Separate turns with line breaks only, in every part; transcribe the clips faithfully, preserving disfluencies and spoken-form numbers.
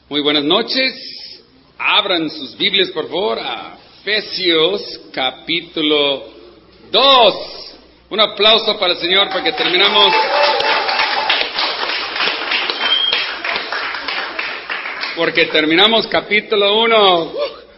Muy buenas noches. Abran sus Biblias, por favor, a Efesios capítulo dos. Un aplauso para el Señor porque terminamos. Porque terminamos capítulo uno.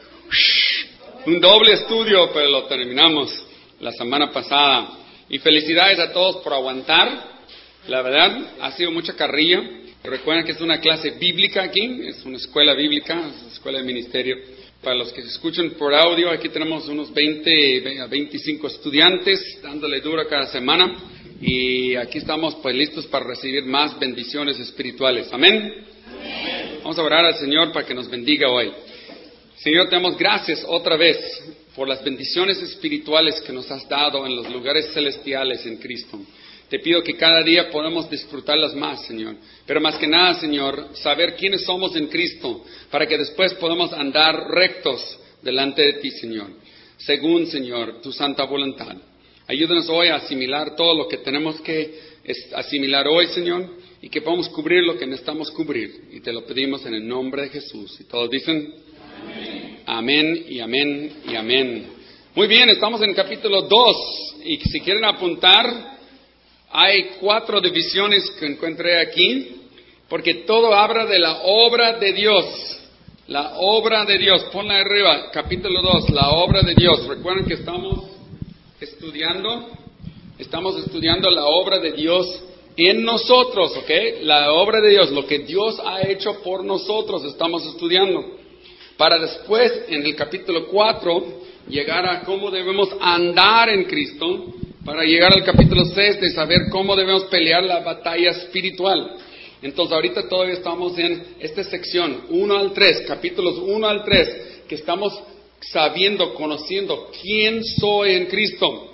Un doble estudio, pero lo terminamos la semana pasada. Y felicidades a todos por aguantar. La verdad, ha sido mucha carrilla. Recuerden que es una clase bíblica aquí, es una escuela bíblica, es una escuela de ministerio. Para los que se escuchan por audio, aquí tenemos unos veinte a veinticinco estudiantes dándole duro cada semana. Y aquí estamos pues listos para recibir más bendiciones espirituales. ¿Amén? Amén. Vamos a orar al Señor para que nos bendiga hoy. Señor, te damos gracias otra vez por las bendiciones espirituales que nos has dado en los lugares celestiales en Cristo. Te pido que cada día podamos disfrutarlas más, Señor. Pero más que nada, Señor, saber quiénes somos en Cristo, para que después podamos andar rectos delante de ti, Señor. Según, Señor, tu santa voluntad. Ayúdanos hoy a asimilar todo lo que tenemos que asimilar hoy, Señor, y que podamos cubrir lo que necesitamos cubrir. Y te lo pedimos en el nombre de Jesús. Y todos dicen, amén, amén y amén y amén. Muy bien, estamos en el capítulo dos. Y si quieren apuntar, hay cuatro divisiones que encontré aquí, porque todo habla de la obra de Dios. La obra de Dios. Ponla arriba, capítulo dos, la obra de Dios. Recuerden que estamos estudiando, estamos estudiando la obra de Dios en nosotros, ¿ok? La obra de Dios, lo que Dios ha hecho por nosotros, estamos estudiando. Para después, en el capítulo cuatro, llegar a cómo debemos andar en Cristo, para llegar al capítulo seis de saber cómo debemos pelear la batalla espiritual. Entonces ahorita todavía estamos en esta sección, uno al tres, capítulos uno al tres, que estamos sabiendo, conociendo quién soy en Cristo.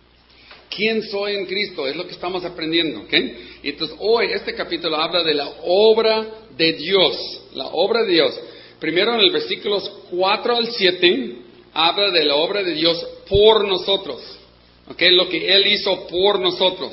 ¿Quién soy en Cristo? Es lo que estamos aprendiendo, ¿ok? Y entonces hoy este capítulo habla de la obra de Dios, la obra de Dios. Primero en el versículos cuatro al siete, habla de la obra de Dios por nosotros. Okay, lo que Él hizo por nosotros.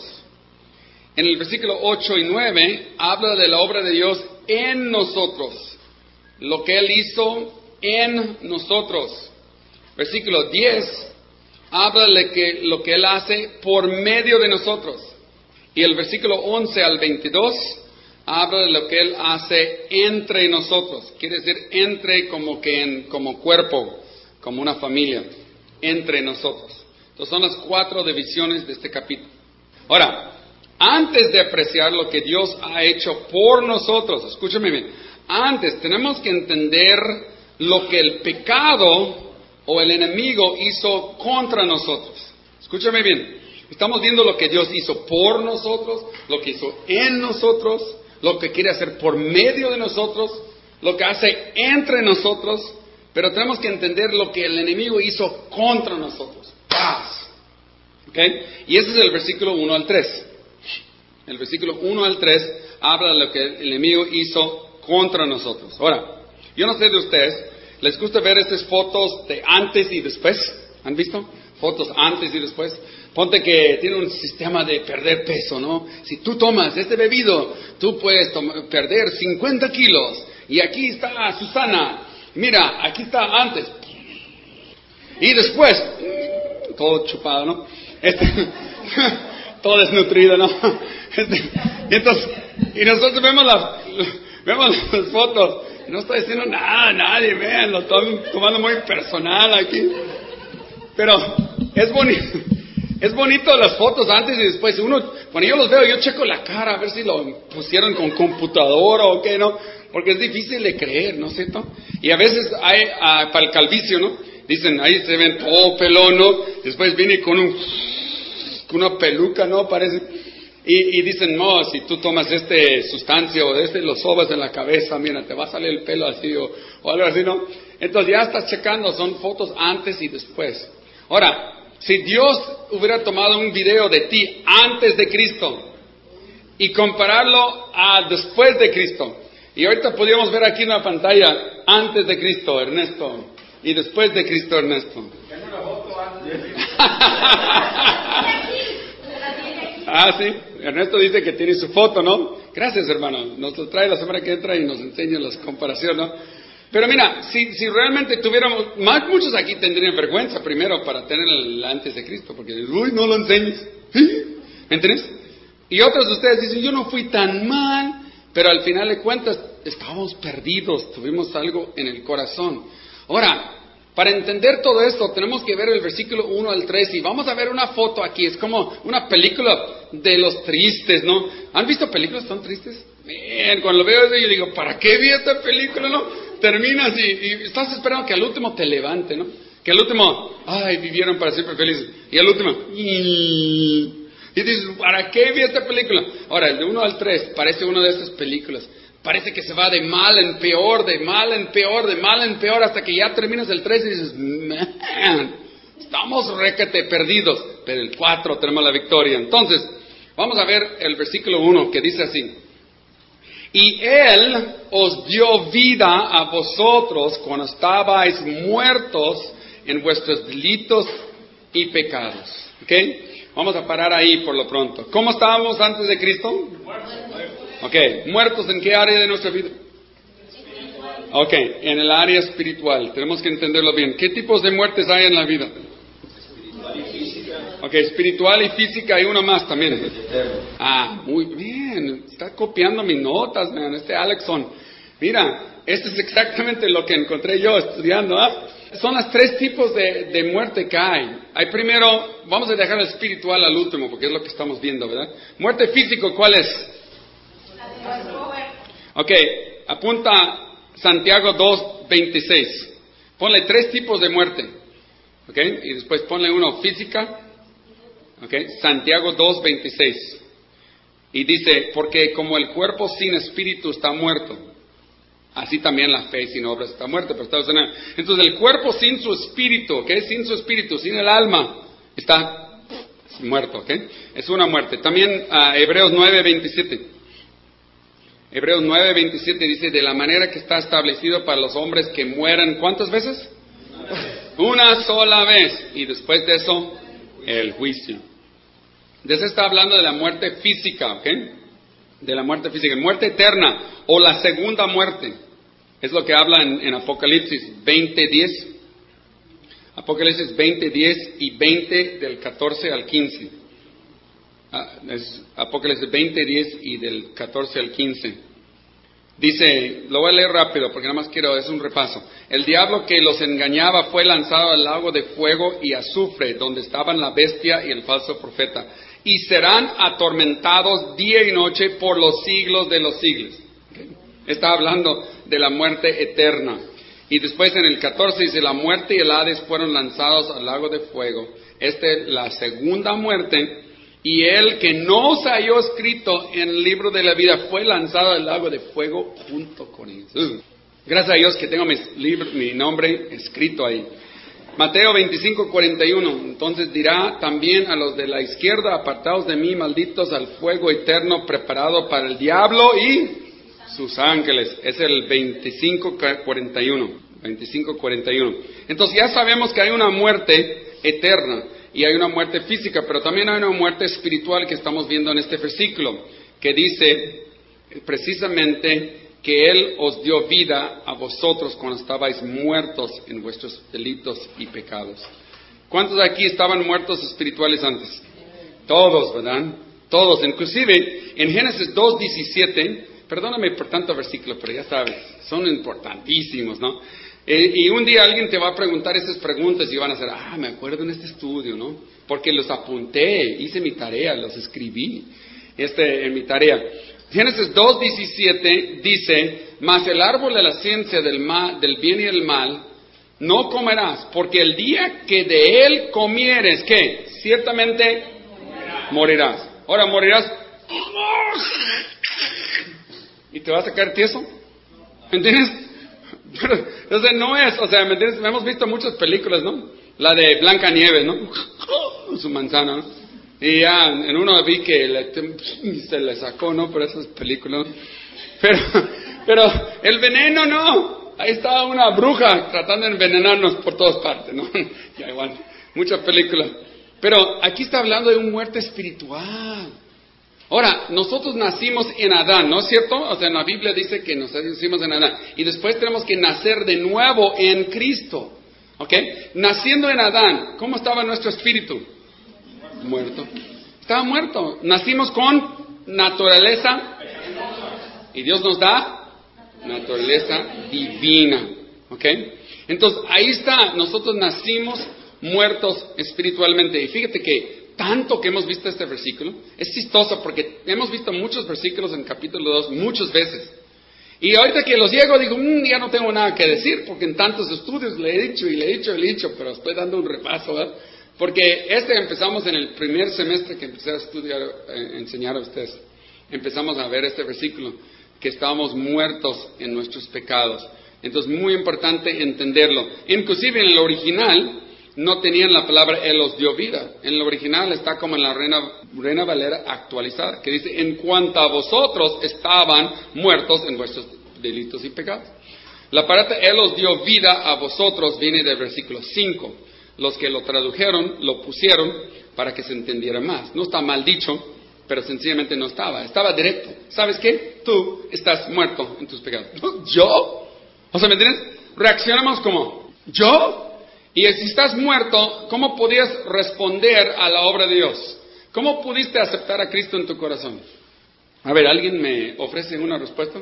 En el versículo ocho y nueve habla de la obra de Dios en nosotros. Lo que Él hizo en nosotros. Versículo diez habla de que, lo que Él hace por medio de nosotros. Y el versículo once al veintidós habla de lo que Él hace entre nosotros. Quiere decir entre como que en, como cuerpo, como una familia, entre nosotros. Entonces son las cuatro divisiones de este capítulo. Ahora, antes de apreciar lo que Dios ha hecho por nosotros, escúchame bien, antes tenemos que entender lo que el pecado o el enemigo hizo contra nosotros. Escúchame bien, estamos viendo lo que Dios hizo por nosotros, lo que hizo en nosotros, lo que quiere hacer por medio de nosotros, lo que hace entre nosotros, pero tenemos que entender lo que el enemigo hizo contra nosotros. Paz. ¿Okay? Y ese es el versículo uno al tres. El versículo uno al tres habla de lo que el enemigo hizo contra nosotros. Ahora, yo no sé de ustedes, ¿les gusta ver estas fotos de antes y después? ¿Han visto? Fotos antes y después. Ponte que tiene un sistema de perder peso, ¿no? Si tú tomas este bebido, tú puedes tom- perder cincuenta kilos. Y aquí está Susana. Mira, aquí está antes. Y después, todo chupado, ¿no? Este, todo desnutrido, ¿no? Este, entonces, y nosotros vemos las, vemos las fotos. No estoy diciendo nada a nadie, vean, lo estoy tomando muy personal aquí. Pero es bonito, es bonito las fotos antes y después. Uno, cuando yo los veo, yo checo la cara a ver si lo pusieron con computadora o qué, ¿no? Porque es difícil de creer, ¿no es cierto? Y a veces hay, uh, para el calvicio, ¿no? Dicen, ahí se ven todo pelón, ¿no? Después viene con, un, con una peluca, ¿no? Parece. Y, y dicen, no, si tú tomas este sustancia o este lo sobas en la cabeza, mira, te va a salir el pelo así o, o algo así, ¿no? Entonces ya estás checando, son fotos antes y después. Ahora, si Dios hubiera tomado un video de ti antes de Cristo y compararlo a después de Cristo, y ahorita podríamos ver aquí en la pantalla antes de Cristo, Ernesto. Y después de Cristo, Ernesto.
Tengo una foto antes.
Ah, sí. Ernesto dice que tiene su foto, ¿no? Gracias, hermano. Nos lo trae la semana que entra y nos enseña las comparaciones, ¿no? Pero mira, si, si realmente tuviéramos, más muchos aquí tendrían vergüenza primero para tener el antes de Cristo, porque uy, no lo enseñes. ¿Me entiendes? Y otros de ustedes dicen, yo no fui tan mal, pero al final de cuentas estábamos perdidos, tuvimos algo en el corazón. Ahora, para entender todo esto, tenemos que ver el versículo uno al tres y vamos a ver una foto aquí. Es como una película de los tristes, ¿no? ¿Han visto películas tan tristes? Bien, cuando lo veo yo digo, ¿para qué vi esta película, no? Terminas y, y estás esperando que al último te levante, ¿no? Que al último, ay, vivieron para siempre felices. Y al último, y, y dices, ¿para qué vi esta película? Ahora, el de uno al tres parece una de estas películas. Parece que se va de mal en peor, de mal en peor, de mal en peor, hasta que ya terminas el tres y dices, man, estamos requete perdidos. Pero el cuatro tenemos la victoria. Entonces, vamos a ver el versículo uno que dice así. Y Él os dio vida a vosotros cuando estabais muertos en vuestros delitos y pecados. ¿Ok? Vamos a parar ahí por lo pronto. ¿Cómo estábamos antes de Cristo? Ok, ¿muertos en qué área de nuestra vida? Ok, en el área espiritual. Tenemos que entenderlo bien. ¿Qué tipos de muertes hay en la vida?
Espiritual y física.
Ok, espiritual y física hay una más también. Ah, muy bien. Está copiando mis notas, man. Este Alexson. Mira, esto es exactamente lo que encontré yo estudiando. ¿Ah? Son los tres tipos de, de muerte que hay. Hay primero, vamos a dejar el espiritual al último, porque es lo que estamos viendo, ¿verdad? Muerte físico, ¿cuál es? Ok, apunta Santiago dos veintiséis. Ponle tres tipos de muerte. Ok, y después ponle uno física. Ok, Santiago dos veintiséis. Y dice, porque como el cuerpo sin espíritu está muerto, así también la fe sin obras está muerta. Pero está ordenada. Entonces el cuerpo sin su espíritu, ok, sin su espíritu, sin el alma, está muerto. Ok, es una muerte. También uh, Hebreos nueve veintisiete. Hebreos nueve veintisiete dice, de la manera que está establecido para los hombres que mueran, ¿cuántas veces? Una sola vez. Y después de eso, el juicio. Entonces está hablando de la muerte física, ¿ok? De la muerte física. Muerte eterna o la segunda muerte. Es lo que habla en, en Apocalipsis veinte diez. Apocalipsis veinte diez y veinte del catorce al quince. Ah, es Apocalipsis veinte diez y del catorce al quince. Dice, lo voy a leer rápido porque nada más quiero, es un repaso. El diablo que los engañaba fue lanzado al lago de fuego y azufre, donde estaban la bestia y el falso profeta, y serán atormentados día y noche por los siglos de los siglos. ¿Okay? Está hablando de la muerte eterna. Y después en el catorce dice, la muerte y el Hades fueron lanzados al lago de fuego. Esta es la segunda muerte. Y el que no se halló escrito en el libro de la vida fue lanzado al lago de fuego junto con ellos. Gracias a Dios que tengo mi, libro, mi nombre escrito ahí. Mateo veinticinco cuarenta y uno. Entonces dirá también a los de la izquierda, apartaos de mí, malditos, al fuego eterno preparado para el diablo y sus ángeles. Es el veinticinco cuarenta y uno. veinticinco cuarenta y uno. Entonces ya sabemos que hay una muerte eterna. Y hay una muerte física, pero también hay una muerte espiritual que estamos viendo en este versículo, que dice precisamente que Él os dio vida a vosotros cuando estabais muertos en vuestros delitos y pecados. ¿Cuántos de aquí estaban muertos espirituales antes? Todos, ¿verdad? Todos. Inclusive en Génesis dos diecisiete, perdóname por tanto versículo, pero ya sabes, son importantísimos, ¿no? Eh, y un día alguien te va a preguntar esas preguntas y van a decir, ah, me acuerdo en este estudio, ¿no? Porque los apunté, hice mi tarea, los escribí este, en mi tarea. Génesis dos diecisiete dice, mas el árbol de la ciencia del, mal, del bien y el mal no comerás, porque el día que de él comieres, ¿qué? Ciertamente morirás. Ahora morirás y te vas a caer tieso. ¿Entiendes? Pero, entonces no es, o sea, ¿me entiendes? Hemos visto muchas películas, ¿no? La de Blancanieves, ¿no? Su manzana, ¿no? Y ya en uno vi que le, se le sacó, ¿no? Por esas películas. Pero, pero el veneno no. Ahí estaba una bruja tratando de envenenarnos por todas partes, ¿no? Ya igual, muchas películas. Pero aquí está hablando de una muerte espiritual. Ahora, nosotros nacimos en Adán, ¿no es cierto? O sea, en la Biblia dice que nos nacimos en Adán. Y después tenemos que nacer de nuevo en Cristo. ¿Ok? Naciendo en Adán, ¿cómo estaba nuestro espíritu? Muerto. Estaba muerto. Nacimos con naturaleza. Y Dios nos da naturaleza divina. ¿Ok? Entonces, ahí está. Nosotros nacimos muertos espiritualmente. Y fíjate que tanto que hemos visto este versículo, es chistoso porque hemos visto muchos versículos en capítulo dos muchas veces. Y ahorita que los llego digo, mmm, ya no tengo nada que decir, porque en tantos estudios le he dicho y le he dicho y le he dicho, pero estoy dando un repaso, ¿verdad? Porque este empezamos en el primer semestre que empecé a estudiar, eh, enseñar a ustedes. Empezamos a ver este versículo, que estábamos muertos en nuestros pecados. Entonces, muy importante entenderlo. Inclusive en el original no tenían la palabra Él os dio vida. En el original está como en la Reina, Reina Valera actualizada, que dice, en cuanto a vosotros estaban muertos en vuestros delitos y pecados. La palabra Él os dio vida a vosotros viene del versículo cinco. Los que lo tradujeron, lo pusieron para que se entendiera más. No está mal dicho, pero sencillamente no estaba. Estaba directo. ¿Sabes qué? Tú estás muerto en tus pecados. ¿Yo? O sea, ¿me entiendes? Reaccionamos como, ¿yo? Y si estás muerto, ¿cómo podías responder a la obra de Dios? ¿Cómo pudiste aceptar a Cristo en tu corazón? A ver, ¿alguien me ofrece una respuesta?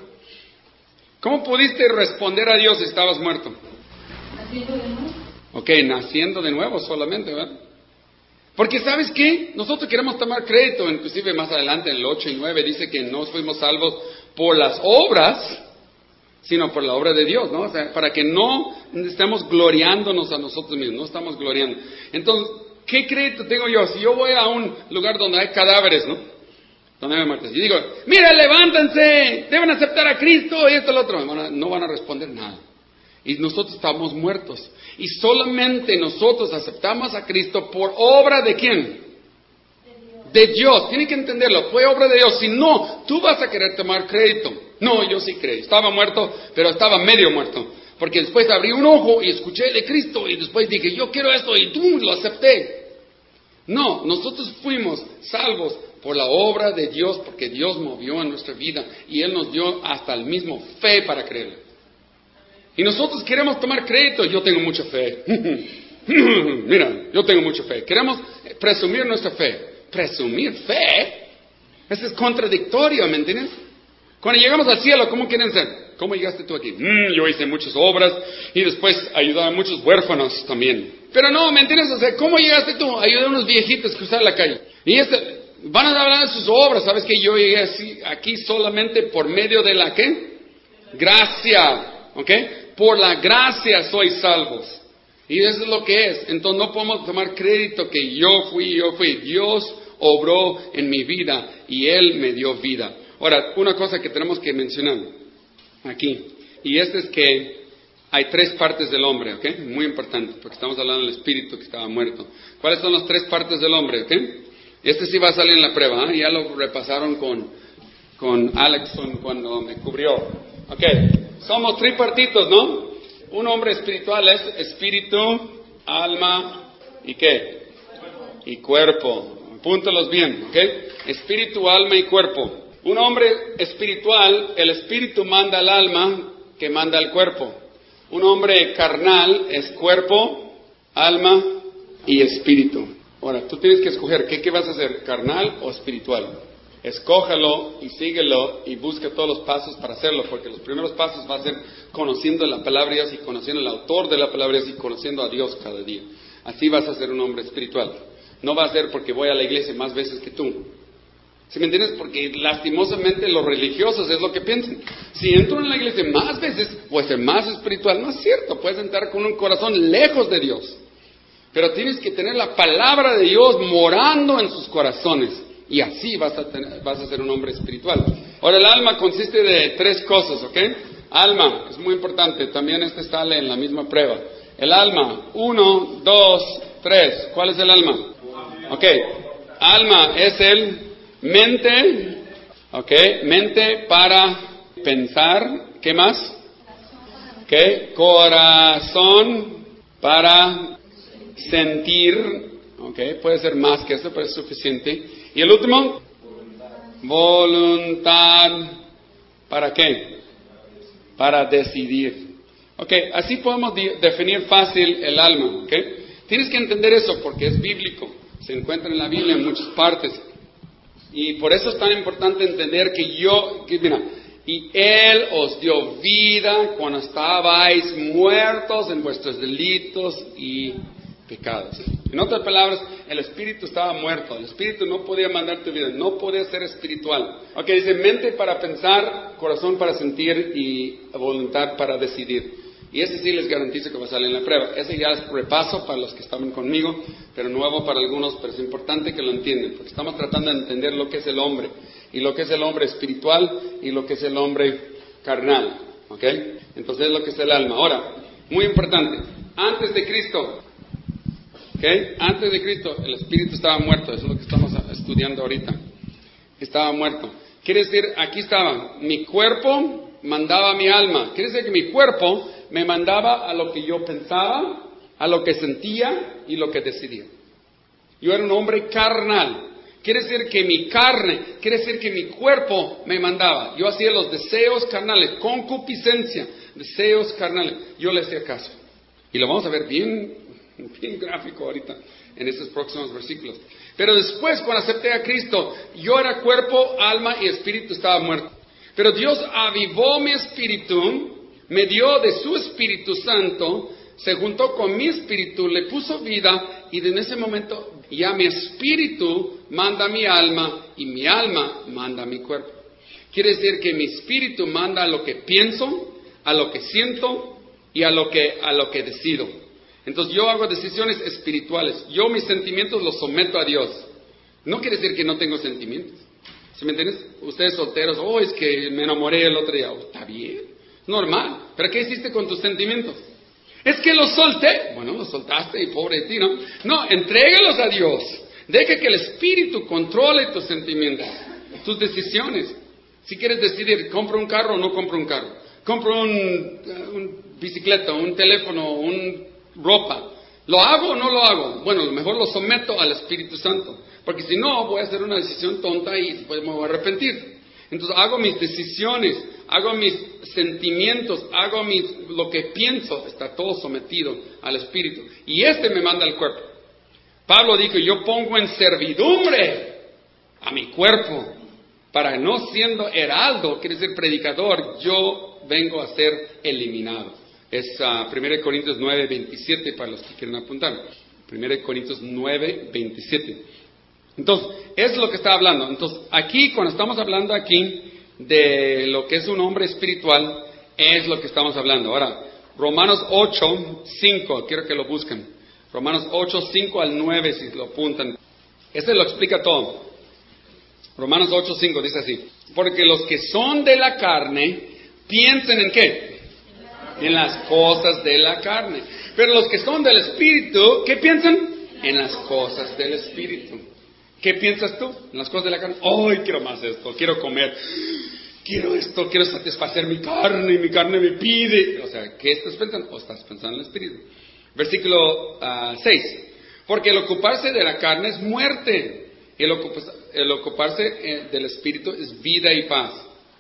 ¿Cómo pudiste responder a Dios si estabas muerto?
Naciendo de nuevo.
Ok, naciendo de nuevo solamente, ¿verdad? Porque ¿sabes qué? Nosotros queremos tomar crédito, inclusive más adelante en el ocho y nueve dice que no fuimos salvos por las obras, sino por la obra de Dios, ¿no? O sea, para que no estemos gloriándonos a nosotros mismos, no estamos gloriando. Entonces, ¿qué crédito tengo yo? Si yo voy a un lugar donde hay cadáveres, ¿no? Donde hay muertes, y digo, mira, levántense, deben aceptar a Cristo y esto y lo otro, no van a responder nada. Y nosotros estamos muertos. Y solamente nosotros aceptamos a Cristo por obra de ¿quién? De Dios. Tienen que entenderlo, fue obra de Dios. Si no, tú vas a querer tomar crédito. No, yo sí creí. Estaba muerto, pero estaba medio muerto. Porque después abrí un ojo y escuché de Cristo y después dije, yo quiero esto y tú lo acepté. No, nosotros fuimos salvos por la obra de Dios porque Dios movió en nuestra vida y Él nos dio hasta el mismo fe para creerle. Y nosotros queremos tomar crédito. Yo tengo mucha fe. Mira, yo tengo mucha fe. Queremos presumir nuestra fe. ¿Presumir fe? Eso es contradictorio, ¿me entiendes? Cuando llegamos al cielo, ¿cómo quieren ser? ¿Cómo llegaste tú aquí? Mm, yo hice muchas obras y después ayudaba a muchos huérfanos también. Pero no, ¿me entiendes? O sea, ¿cómo llegaste tú? Ayudé a unos viejitos a cruzar la calle. Y este, van a hablar de sus obras. ¿Sabes que yo llegué así, aquí solamente por medio de la ¿qué? Gracia. ¿Ok? Por la gracia sois salvos. Y eso es lo que es. Entonces no podemos tomar crédito que yo fui, yo fui. Dios obró en mi vida y Él me dio vida. Ahora, una cosa que tenemos que mencionar aquí, y esta es que hay tres partes del hombre, ¿ok? Muy importante, porque estamos hablando del espíritu que estaba muerto. ¿Cuáles son las tres partes del hombre, ok? Este sí va a salir en la prueba, ¿eh? Ya lo repasaron con, con Alex cuando me cubrió. Ok, somos tripartitos, ¿no? Un hombre espiritual es espíritu, alma y ¿qué? Y cuerpo. Apúntalos bien, ¿ok? Espíritu, alma y cuerpo. Un hombre espiritual, el espíritu manda al alma que manda al cuerpo. Un hombre carnal es cuerpo, alma y espíritu. Ahora, tú tienes que escoger, ¿qué, qué vas a hacer? ¿Carnal o espiritual? Escójalo y síguelo y busca todos los pasos para hacerlo, porque los primeros pasos va a ser conociendo la palabra de Dios y conociendo el autor de la palabra de Dios y conociendo a Dios cada día. Así vas a ser un hombre espiritual. No va a ser porque voy a la iglesia más veces que tú. ¿Sí me entiendes? Porque lastimosamente los religiosos es lo que piensan. Si entro en la iglesia más veces, voy a ser más espiritual. No es cierto, puedes entrar con un corazón lejos de Dios. Pero tienes que tener la palabra de Dios morando en sus corazones. Y así vas a, tener, vas a ser un hombre espiritual. Ahora, el alma consiste de tres cosas, ¿ok? Alma, es muy importante. También este sale en la misma prueba. El alma, uno, dos, tres. ¿Cuál es el alma? Ok. Alma es el mente, ok. Mente para pensar. ¿Qué más? Ok. Corazón para sentir. Ok. Puede ser más que eso, pero es suficiente. ¿Y el último? voluntad, ¿para qué? Para decidir. Ok, así podemos di- definir fácil el alma, ok. Tienes que entender eso porque es bíblico, se encuentra en la Biblia en muchas partes. Y por eso es tan importante entender que yo, que mira, y Él os dio vida cuando estabais muertos en vuestros delitos y pecados. En otras palabras, el espíritu estaba muerto, el espíritu no podía mandar tu vida, no podía ser espiritual. Ok, dice mente para pensar, corazón para sentir y voluntad para decidir. Y ese sí les garantizo que va a salir en la prueba. Ese ya es repaso para los que estaban conmigo, pero nuevo para algunos, pero es importante que lo entiendan, porque estamos tratando de entender lo que es el hombre, y lo que es el hombre espiritual, y lo que es el hombre carnal, ¿ok? Entonces es lo que es el alma. Ahora, muy importante, antes de Cristo, ¿ok? Antes de Cristo, el espíritu estaba muerto, eso es lo que estamos estudiando ahorita. Estaba muerto. Quiere decir, aquí estaba, mi cuerpo mandaba a mi alma. Quiere decir que mi cuerpo me mandaba a lo que yo pensaba, a lo que sentía y lo que decidía. Yo era un hombre carnal. Quiere decir que mi carne, quiere decir que mi cuerpo me mandaba. Yo hacía los deseos carnales, concupiscencia, deseos carnales. Yo le hacía caso. Y lo vamos a ver bien, bien gráfico ahorita en estos próximos versículos. Pero después, cuando acepté a Cristo, yo era cuerpo, alma y espíritu, estaba muerto. Pero Dios avivó mi espíritu, me dio de su Espíritu Santo, se juntó con mi espíritu, le puso vida, y en ese momento ya mi espíritu manda a mi alma y mi alma manda a mi cuerpo. Quiere decir que mi espíritu manda a lo que pienso, a lo que siento y a lo que, a lo que decido. Entonces yo hago decisiones espirituales. Yo mis sentimientos los someto a Dios. No quiere decir que no tengo sentimientos. ¿Sí me entiendes? Ustedes solteros, oh, es que me enamoré el otro día. Oh, está bien, normal. ¿Pero qué hiciste con tus sentimientos? Es que los solté. Bueno, los soltaste y pobre de ti, ¿no? No, entrégalos a Dios. Deja que el Espíritu controle tus sentimientos, tus decisiones. Si quieres decidir, compro un carro o no compro un carro. Compro un, un bicicleta, un teléfono, un ropa. ¿Lo hago o no lo hago? Bueno, a lo mejor lo someto al Espíritu Santo. Porque si no, voy a hacer una decisión tonta y después me voy a arrepentir. Entonces hago mis decisiones, hago mis sentimientos, hago mis, lo que pienso, está todo sometido al Espíritu. Y este me manda al cuerpo. Pablo dijo, yo pongo en servidumbre a mi cuerpo, para no siendo heraldo, quiere decir predicador, yo vengo a ser eliminado. Es uh, primera de Corintios nueve, veintisiete para los que quieren apuntar. primera de Corintios nueve, veintisiete. Entonces, es lo que está hablando. Entonces, aquí, cuando estamos hablando aquí de lo que es un hombre espiritual, es lo que estamos hablando. Ahora, Romanos ocho, cinco, quiero que lo busquen. Romanos ocho, cinco al nueve, si lo apuntan. Este lo explica todo. Romanos ocho, cinco dice así. Porque los que son de la carne, piensen en ¿qué? En las cosas de la carne. Pero los que son del Espíritu, ¿qué piensan? En las cosas del Espíritu. ¿Qué piensas tú? En las cosas de la carne. ¡Ay, quiero más esto! Quiero comer. Quiero esto. Quiero satisfacer mi carne. Y mi carne me pide. O sea, ¿qué estás pensando? O estás pensando en el Espíritu. Versículo uh, seis. Porque el ocuparse de la carne es muerte. El, ocup- el ocuparse eh, del Espíritu es vida y paz.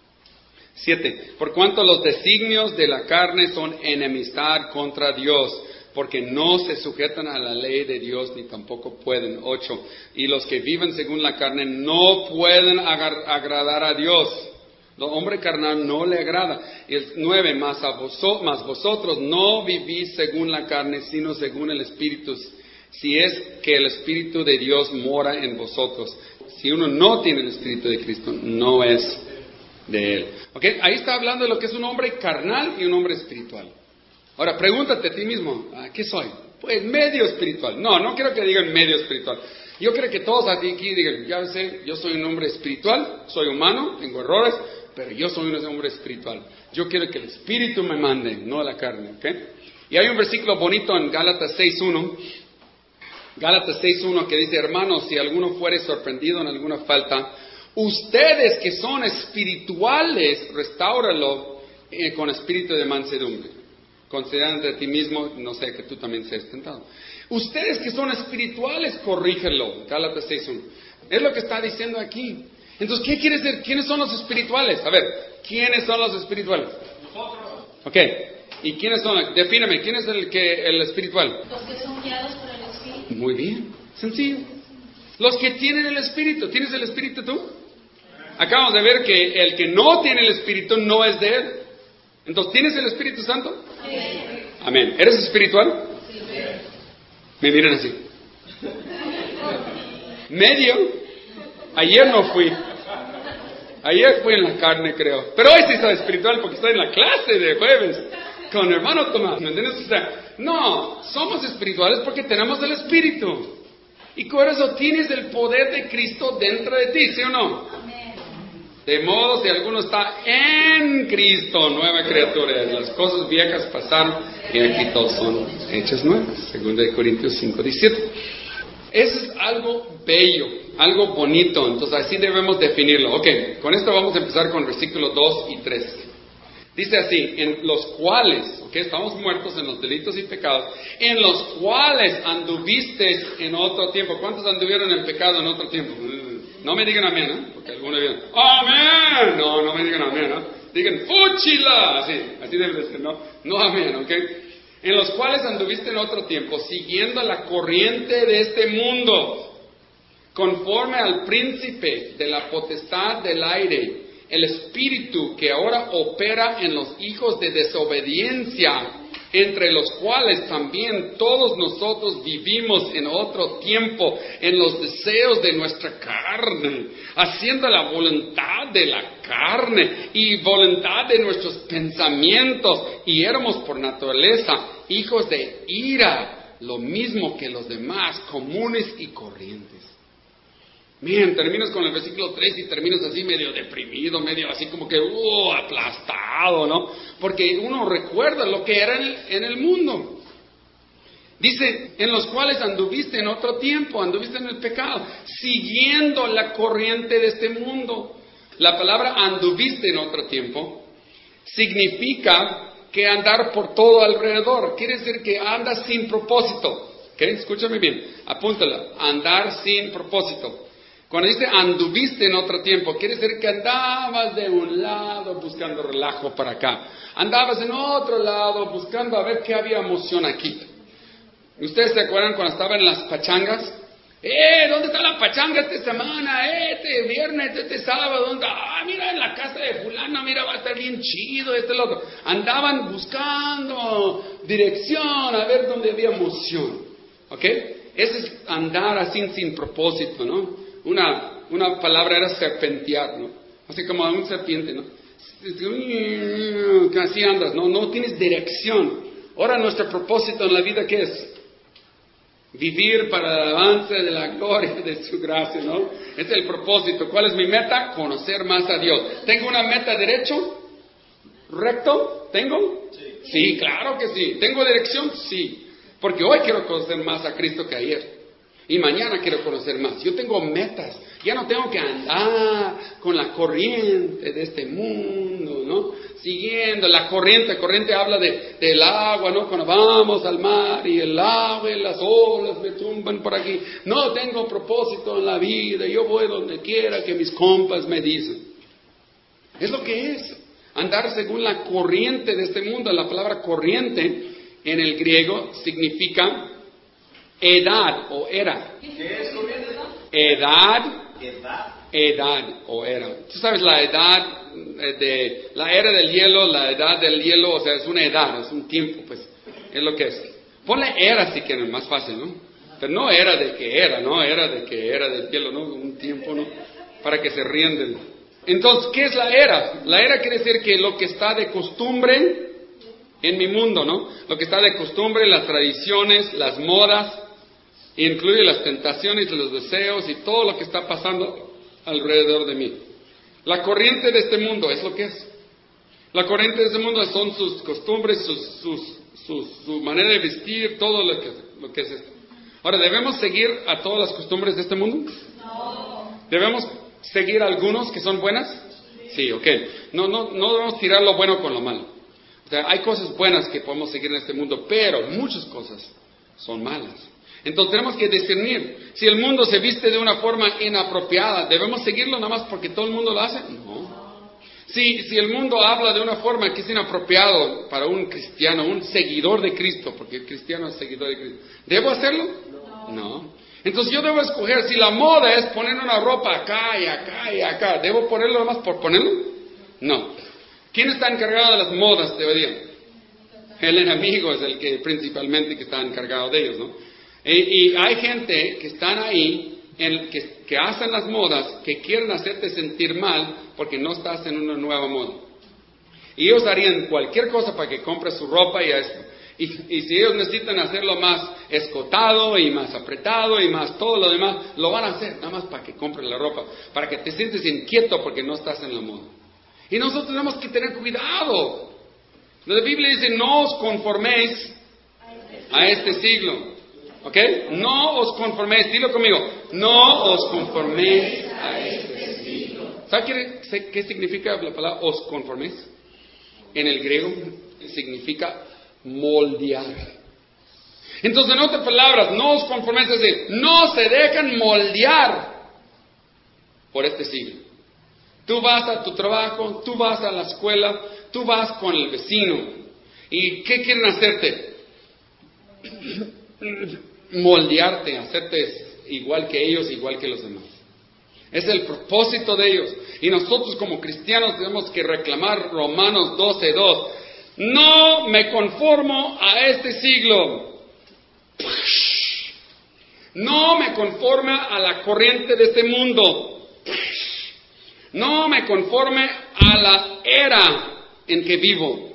Siete. Por cuanto los designios de la carne son enemistad contra Dios, porque no se sujetan a la ley de Dios ni tampoco pueden. Ocho. Y los que viven según la carne no pueden agar- agradar a Dios. El hombre carnal no le agrada. Y el nueve. Mas, a vos- mas vosotros no vivís según la carne, sino según el Espíritu, si es que el Espíritu de Dios mora en vosotros. Si uno no tiene el Espíritu de Cristo, no es de Él. ¿Okay? Ahí está hablando de lo que es un hombre carnal y un hombre espiritual. Ahora, pregúntate a ti mismo, ¿qué soy? Pues medio espiritual. No, no quiero que digan medio espiritual. Yo quiero que todos aquí digan, ya sé, yo soy un hombre espiritual, soy humano, tengo errores, pero yo soy un hombre espiritual. Yo quiero que el Espíritu me mande, no la carne. ¿Okay? Y hay un versículo bonito en Gálatas seis uno. Gálatas seis uno que dice, hermanos, si alguno fuere sorprendido en alguna falta, ustedes que son espirituales, restáuralo eh, con espíritu de mansedumbre. Considerando a ti mismo, no sé, que tú también seas tentado. Ustedes que son espirituales, corrígenlo. Gálatas seis uno. Es lo que está diciendo aquí. Entonces, ¿qué quiere decir? ¿Quiénes son los espirituales? A ver, ¿quiénes son los espirituales?
Nosotros.
Ok. ¿Y quiénes son? Defíneme, ¿quién es el que el espiritual?
Los que son guiados por el Espíritu.
Muy bien, sencillo. Los que tienen el Espíritu. ¿Tienes el Espíritu tú? Acabamos de ver que el que no tiene el Espíritu no es de Él. Entonces, ¿tienes el Espíritu Santo?
Sí.
Amén. ¿Eres espiritual?
Sí.
Me miran así. Medio. Ayer no fui. Ayer fui en la carne, creo. Pero hoy sí soy espiritual porque estoy en la clase de jueves con el hermano Tomás. ¿Me entiendes? O sea, no, somos espirituales porque tenemos el Espíritu. Y por eso tienes el poder de Cristo dentro de ti, ¿sí o no?
Amén.
De modo, si alguno está en Cristo, nueva criatura es. Las cosas viejas pasaron y aquí todos son hechas nuevas. Segunda de Corintios cinco diecisiete. Eso es algo bello, algo bonito. Entonces así debemos definirlo. Ok, con esto vamos a empezar con versículos dos y tres. Dice así, en los cuales, ok, estamos muertos en los delitos y pecados, en los cuales anduviste en otro tiempo. ¿Cuántos anduvieron en pecado en otro tiempo? No me digan amén, ¿eh? Porque algunos digan, amén. No, no me digan amén, ¿no? Digan, fúchila. Así, así debe de ser, ¿no? No amén, ok. En los cuales anduviste en otro tiempo, siguiendo la corriente de este mundo, conforme al príncipe de la potestad del aire, el espíritu que ahora opera en los hijos de desobediencia, entre los cuales también todos nosotros vivimos en otro tiempo, en los deseos de nuestra carne, haciendo la voluntad de la carne y voluntad de nuestros pensamientos, y éramos por naturaleza hijos de ira, lo mismo que los demás, comunes y corrientes. Miren, terminas con el versículo tres y terminas así medio deprimido, medio así como que, uh, aplastado, ¿no? Porque uno recuerda lo que era en el, en el mundo. Dice, en los cuales anduviste en otro tiempo, anduviste en el pecado, siguiendo la corriente de este mundo. La palabra anduviste en otro tiempo significa que andar por todo alrededor. Quiere decir que andas sin propósito. ¿Ok? Escúchame bien, apúntala. Andar sin propósito. Cuando dice anduviste en otro tiempo, quiere decir que andabas de un lado buscando relajo para acá. Andabas en otro lado buscando a ver qué había emoción aquí. ¿Ustedes se acuerdan cuando estaban en las pachangas? ¡Eh! ¿Dónde está la pachanga esta semana? ¡Eh! Este viernes, este sábado, ¿dónde? ¡Ah! Mira, en la casa de fulano, mira, va a estar bien chido, este, el otro. Andaban buscando dirección, a ver dónde había emoción. ¿Ok? Ese es andar así sin propósito, ¿no? Una, una palabra era serpentear, ¿no? Así como un serpiente, ¿no? Que así andas, ¿no? No tienes dirección. Ahora nuestro propósito en la vida, ¿qué es? Vivir para el avance de la gloria de su gracia, ¿no? Ese es el propósito. ¿Cuál es mi meta? Conocer más a Dios. ¿Tengo una meta derecho? ¿Recto? ¿Tengo? Sí. Sí, claro que sí. ¿Tengo dirección? Sí. Porque hoy quiero conocer más a Cristo que ayer. Y mañana quiero conocer más. Yo tengo metas. Ya no tengo que andar con la corriente de este mundo, ¿no? Siguiendo la corriente. La corriente habla de, del agua, ¿no? Cuando vamos al mar y el agua y las olas me tumban por aquí. No tengo propósito en la vida. Yo voy donde quiera que mis compas me dicen. Es lo que es. Andar según la corriente de este mundo. La palabra corriente en el griego significa edad o era.
¿Qué es corriente?
Edad.
Edad.
Edad o era. Tú sabes la edad de la era del hielo, la edad del hielo, o sea, es una edad, es un tiempo, pues, es lo que es. Ponle era si quieren, más fácil, ¿no? Pero no era de que era, no era de que era del hielo, ¿no? Un tiempo, ¿no? Para que se rían del. Entonces, ¿qué es la era? La era quiere decir que lo que está de costumbre en mi mundo, ¿no? Lo que está de costumbre, las tradiciones, las modas, incluye las tentaciones y los deseos y todo lo que está pasando alrededor de mí. La corriente de este mundo es lo que es. La corriente de este mundo son sus costumbres, sus, sus, sus, su manera de vestir, todo lo que, lo que es esto. Ahora, ¿debemos seguir a todas las costumbres de este mundo?
No.
¿Debemos seguir algunos que son buenas? Sí, ok. No, no, no debemos tirar lo bueno con lo malo. O sea, hay cosas buenas que podemos seguir en este mundo, pero muchas cosas son malas. Entonces tenemos que discernir. Si el mundo se viste de una forma inapropiada, ¿debemos seguirlo nada más porque todo el mundo lo hace? No. Si, si el mundo habla de una forma que es inapropiado para un cristiano, un seguidor de Cristo, porque el cristiano es seguidor de Cristo, ¿debo hacerlo? No. No. Entonces yo debo escoger. Si la moda es poner una ropa acá y acá y acá, ¿debo ponerlo nada más por ponerlo? No. ¿Quién está encargado de las modas de hoy día? El enemigo es el que principalmente que está encargado de ellos, ¿no? Y, y hay gente que están ahí, en, que, que hacen las modas, que quieren hacerte sentir mal porque no estás en una nueva moda. Y ellos harían cualquier cosa para que compres su ropa y esto. Y, y si ellos necesitan hacerlo más escotado y más apretado y más todo lo demás, lo van a hacer, nada más para que compres la ropa, para que te sientes inquieto porque no estás en la moda. Y nosotros tenemos que tener cuidado. La Biblia dice, no os conforméis a este siglo. ¿Ok? No os conforméis, dilo conmigo, no os conforméis a este siglo. ¿Sabe qué, qué significa la palabra os conforméis? En el griego significa moldear. Entonces, en otras palabras, no os conforméis, es decir, no se dejan moldear por este siglo. Tú vas a tu trabajo, tú vas a la escuela, tú vas con el vecino. ¿Y qué quieren hacerte? Moldearte, hacerte igual que ellos, igual que los demás. Es el propósito de ellos. Y nosotros como cristianos tenemos que reclamar Romanos doce dos. No me conformo a este siglo. No me conformo a la corriente de este mundo. No me conforme a la era en que vivo.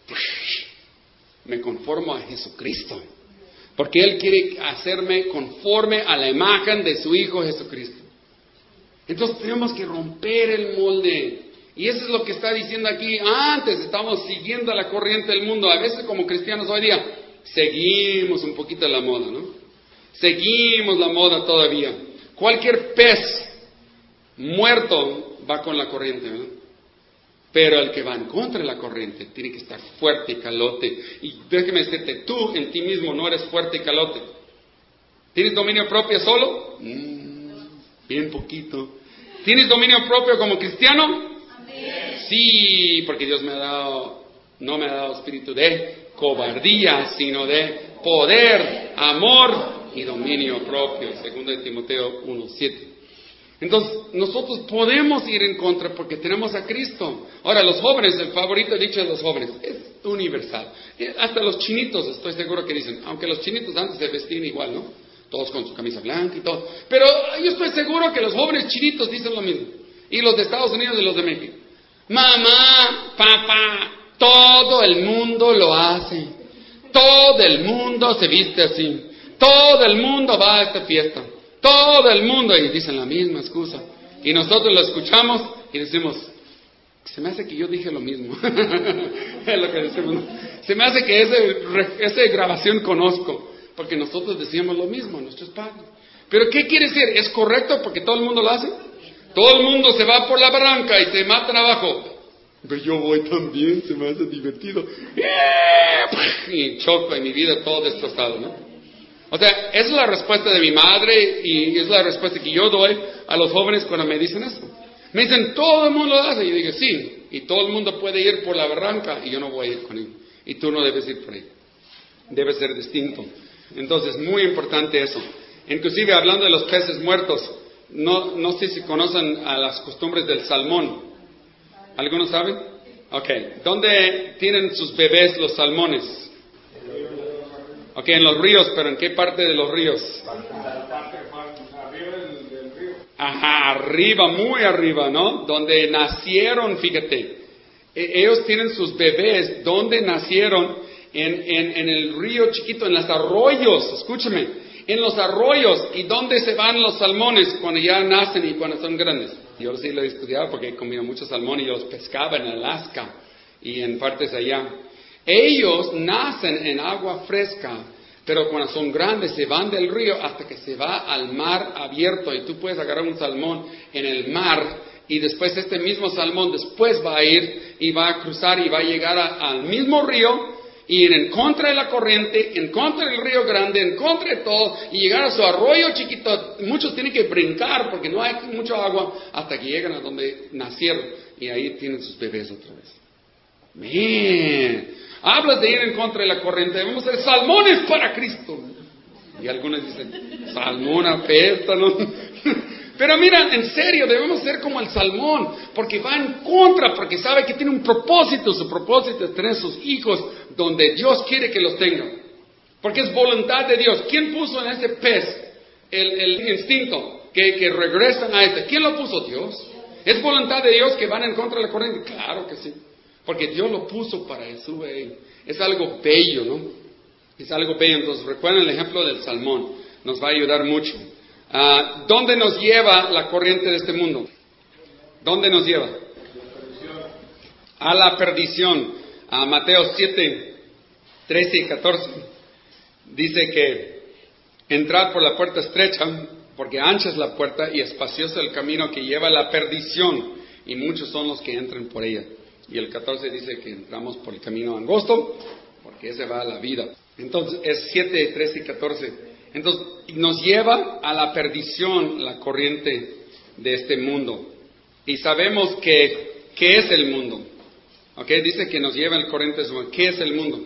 Me conformo a Jesucristo. Porque Él quiere hacerme conforme a la imagen de su Hijo Jesucristo. Entonces tenemos que romper el molde. Y eso es lo que está diciendo aquí. Antes estamos siguiendo la corriente del mundo. A veces como cristianos hoy día seguimos un poquito la moda, ¿no? Seguimos la moda todavía. Cualquier pez muerto va con la corriente, ¿verdad? Pero el que va en contra de la corriente tiene que estar fuerte y calote. Y déjeme decirte, tú en ti mismo no eres fuerte y calote. ¿Tienes dominio propio solo? Mm, bien poquito. ¿Tienes dominio propio como cristiano? Amén. Sí, porque Dios me ha dado, no me ha dado espíritu de cobardía, sino de poder, amor y dominio propio. Segundo de Timoteo uno siete. Entonces, nosotros podemos ir en contra porque tenemos a Cristo. Ahora, los jóvenes, el favorito dicho de los jóvenes, es universal. Hasta los chinitos, estoy seguro que dicen, aunque los chinitos antes se vestían igual, ¿no? Todos con su camisa blanca y todo. Pero yo estoy seguro que los jóvenes chinitos dicen lo mismo. Y los de Estados Unidos y los de México. Mamá, papá, todo el mundo lo hace. Todo el mundo se viste así. Todo el mundo va a esta fiesta. Todo el mundo, y dicen la misma excusa. Y nosotros lo escuchamos y decimos, se me hace que yo dije lo mismo. Es lo que decimos, ¿no? Se me hace que ese, esa grabación conozco, porque nosotros decíamos lo mismo, nuestros padres. Pero ¿qué quiere decir? ¿Es correcto porque todo el mundo lo hace? Todo el mundo se va por la barranca y se matan abajo. Pero yo voy también, se me hace divertido. Y choco en mi vida todo destrozado, ¿no? O sea, esa es la respuesta de mi madre y es la respuesta que yo doy a los jóvenes cuando me dicen eso. Me dicen, todo el mundo lo hace. Y yo digo, sí, y todo el mundo puede ir por la barranca y yo no voy a ir con él. Y tú no debes ir por ahí. Debe ser distinto. Entonces, muy importante eso. Inclusive, hablando de los peces muertos, no, no sé si conocen a las costumbres del salmón. ¿Algunos saben? Ok. ¿Dónde tienen sus bebés los salmones? Ok, en los ríos, pero ¿en qué parte de los ríos? Ajá, arriba, muy arriba, ¿no? Donde nacieron, fíjate. Ellos tienen sus bebés, ¿dónde nacieron? En, en, en el río chiquito, en los arroyos, escúchame. En los arroyos, ¿y dónde se van los salmones cuando ya nacen y cuando son grandes? Yo sí lo he estudiado porque he comido mucho salmón y yo los pescaba en Alaska y en partes allá. Ellos nacen en agua fresca, pero cuando son grandes se van del río hasta que se va al mar abierto y tú puedes agarrar un salmón en el mar y después este mismo salmón después va a ir y va a cruzar y va a llegar a, al mismo río ir en contra de la corriente, en contra del río grande, en contra de todo, y llegar a su arroyo chiquito. Muchos tienen que brincar porque no hay mucha agua hasta que llegan a donde nacieron, y ahí tienen sus bebés otra vez. Man, hablas de ir en contra de la corriente, debemos ser salmones para Cristo. Y algunos dicen, salmón apesta, ¿no? Pero mira, en serio, debemos ser como el salmón, porque va en contra, porque sabe que tiene un propósito. Su propósito es tener sus hijos donde Dios quiere que los tenga, porque es voluntad de Dios. ¿Quién puso en ese pez el, el instinto que, que regresan a este? ¿Quién lo puso? Dios. ¿Es voluntad de Dios que van en contra de la corriente? Claro que sí, porque Dios lo puso para eso. Eh. Es algo bello, ¿no? Es algo bello. Entonces recuerden el ejemplo del salmón, nos va a ayudar mucho. Uh, ¿Dónde nos lleva la corriente de este mundo? ¿Dónde nos lleva? A la perdición. A Mateo siete, trece y catorce. Dice que entrad por la puerta estrecha, porque ancha es la puerta y espacioso el camino que lleva a la perdición, y muchos son los que entran por ella. Y el catorce dice que entramos por el camino angosto, porque ese va a la vida. Entonces es siete, trece y catorce. Entonces nos lleva a la perdición la corriente de este mundo. Y sabemos que, ¿qué es el mundo? ¿Okay? Dice que nos lleva el corriente de este mundo. ¿Qué es el mundo?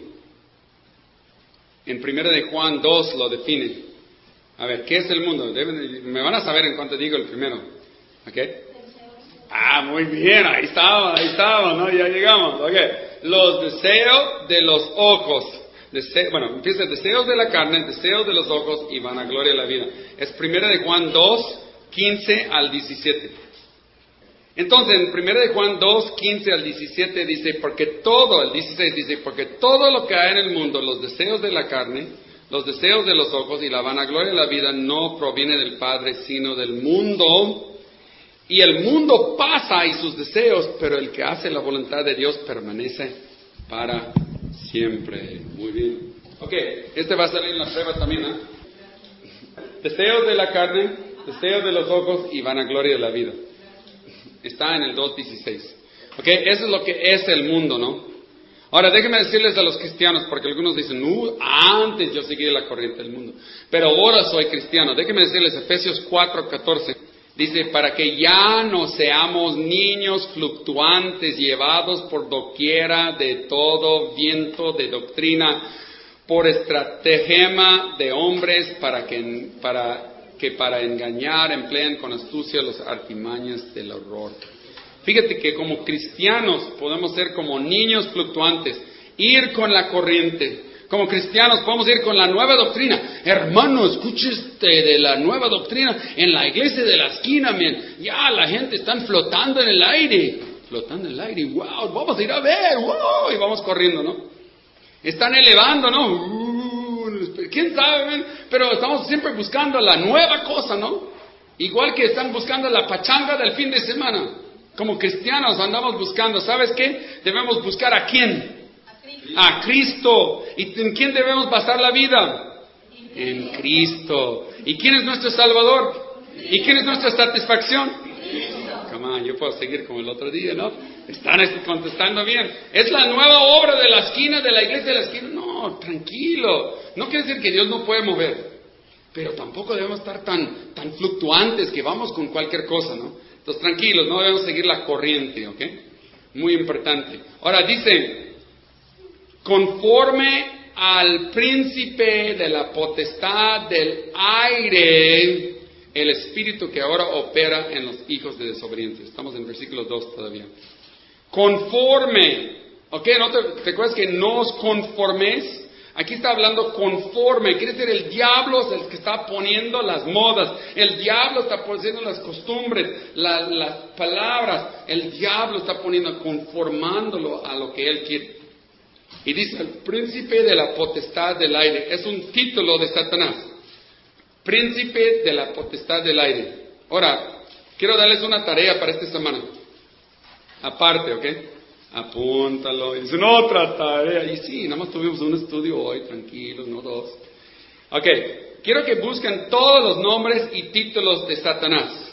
En primera de Juan dos lo define. A ver, ¿qué es el mundo? Deben, me van a saber en cuanto digo el primero. ¿Okay? Ah, muy bien, ahí estaba, ahí estaba, ¿no? Ya llegamos. Okay. Los deseos de los ojos. Deseo, bueno, empieza deseos de la carne, deseos de los ojos y vanagloria de la vida. Es primera de Juan dos, quince al diecisiete. Entonces, en primera de Juan dos, quince al diecisiete dice, porque todo, el dieciséis dice, porque todo lo que hay en el mundo, los deseos de la carne, los deseos de los ojos y la vanagloria de la vida no proviene del Padre, sino del mundo. Y el mundo pasa y sus deseos, pero el que hace la voluntad de Dios permanece para siempre. Muy bien. Ok, este va a salir en la prueba también, ¿eh? Deseos de la carne, deseos de los ojos y vanagloria de la vida. Está en el dos dieciséis. Ok, eso es lo que es el mundo, ¿no? Ahora déjenme decirles a los cristianos, porque algunos dicen, uh, antes yo seguí la corriente del mundo, pero ahora soy cristiano. Déjenme decirles Efesios cuatro, catorce. Dice, para que ya no seamos niños fluctuantes, llevados por doquiera de todo viento de doctrina, por estratagema de hombres, para que, para, que para engañar emplean con astucia las artimañas del horror. Fíjate que como cristianos podemos ser como niños fluctuantes, ir con la corriente. Como cristianos podemos ir con la nueva doctrina. Hermano, escuche este de la nueva doctrina en la iglesia de la esquina, man. Ya la gente está flotando en el aire. Flotando en el aire. Wow, vamos a ir a ver. Wow, y vamos corriendo, ¿no? Están elevando, ¿no? Uh, ¿Quién sabe, man? Pero estamos siempre buscando la nueva cosa, ¿no? Igual que están buscando la pachanga del fin de semana. Como cristianos andamos buscando. ¿Sabes qué? Debemos buscar a quién. A Cristo. ¿Y en quién debemos basar la vida? En Cristo. ¿Y quién es nuestro Salvador? ¿Y quién es nuestra satisfacción? Come on, yo puedo seguir como el otro día, ¿no? Están contestando bien. ¿Es la nueva obra de la esquina, de la iglesia de la esquina? No, tranquilo. No quiere decir que Dios no puede mover, pero tampoco debemos estar tan, tan fluctuantes que vamos con cualquier cosa, ¿no? Entonces tranquilos, no debemos seguir la corriente, ¿ok? Muy importante. Ahora dice, conforme al príncipe de la potestad del aire, el espíritu que ahora opera en los hijos de desobediencia. Estamos en versículo dos todavía. Conforme, ¿ok? ¿No te, te acuerdas que no os conforméis? Aquí está hablando conforme, quiere decir el diablo es el que está poniendo las modas, el diablo está poniendo las costumbres, la, las palabras, el diablo está poniendo, conformándolo a lo que él quiere. Y dice, el príncipe de la potestad del aire, es un título de Satanás, príncipe de la potestad del aire. Ahora, quiero darles una tarea para esta semana, aparte, ¿ok? Apúntalo, es una otra tarea. Y sí, nada más tuvimos un estudio hoy, tranquilos, no dos. Ok, quiero que busquen todos los nombres y títulos de Satanás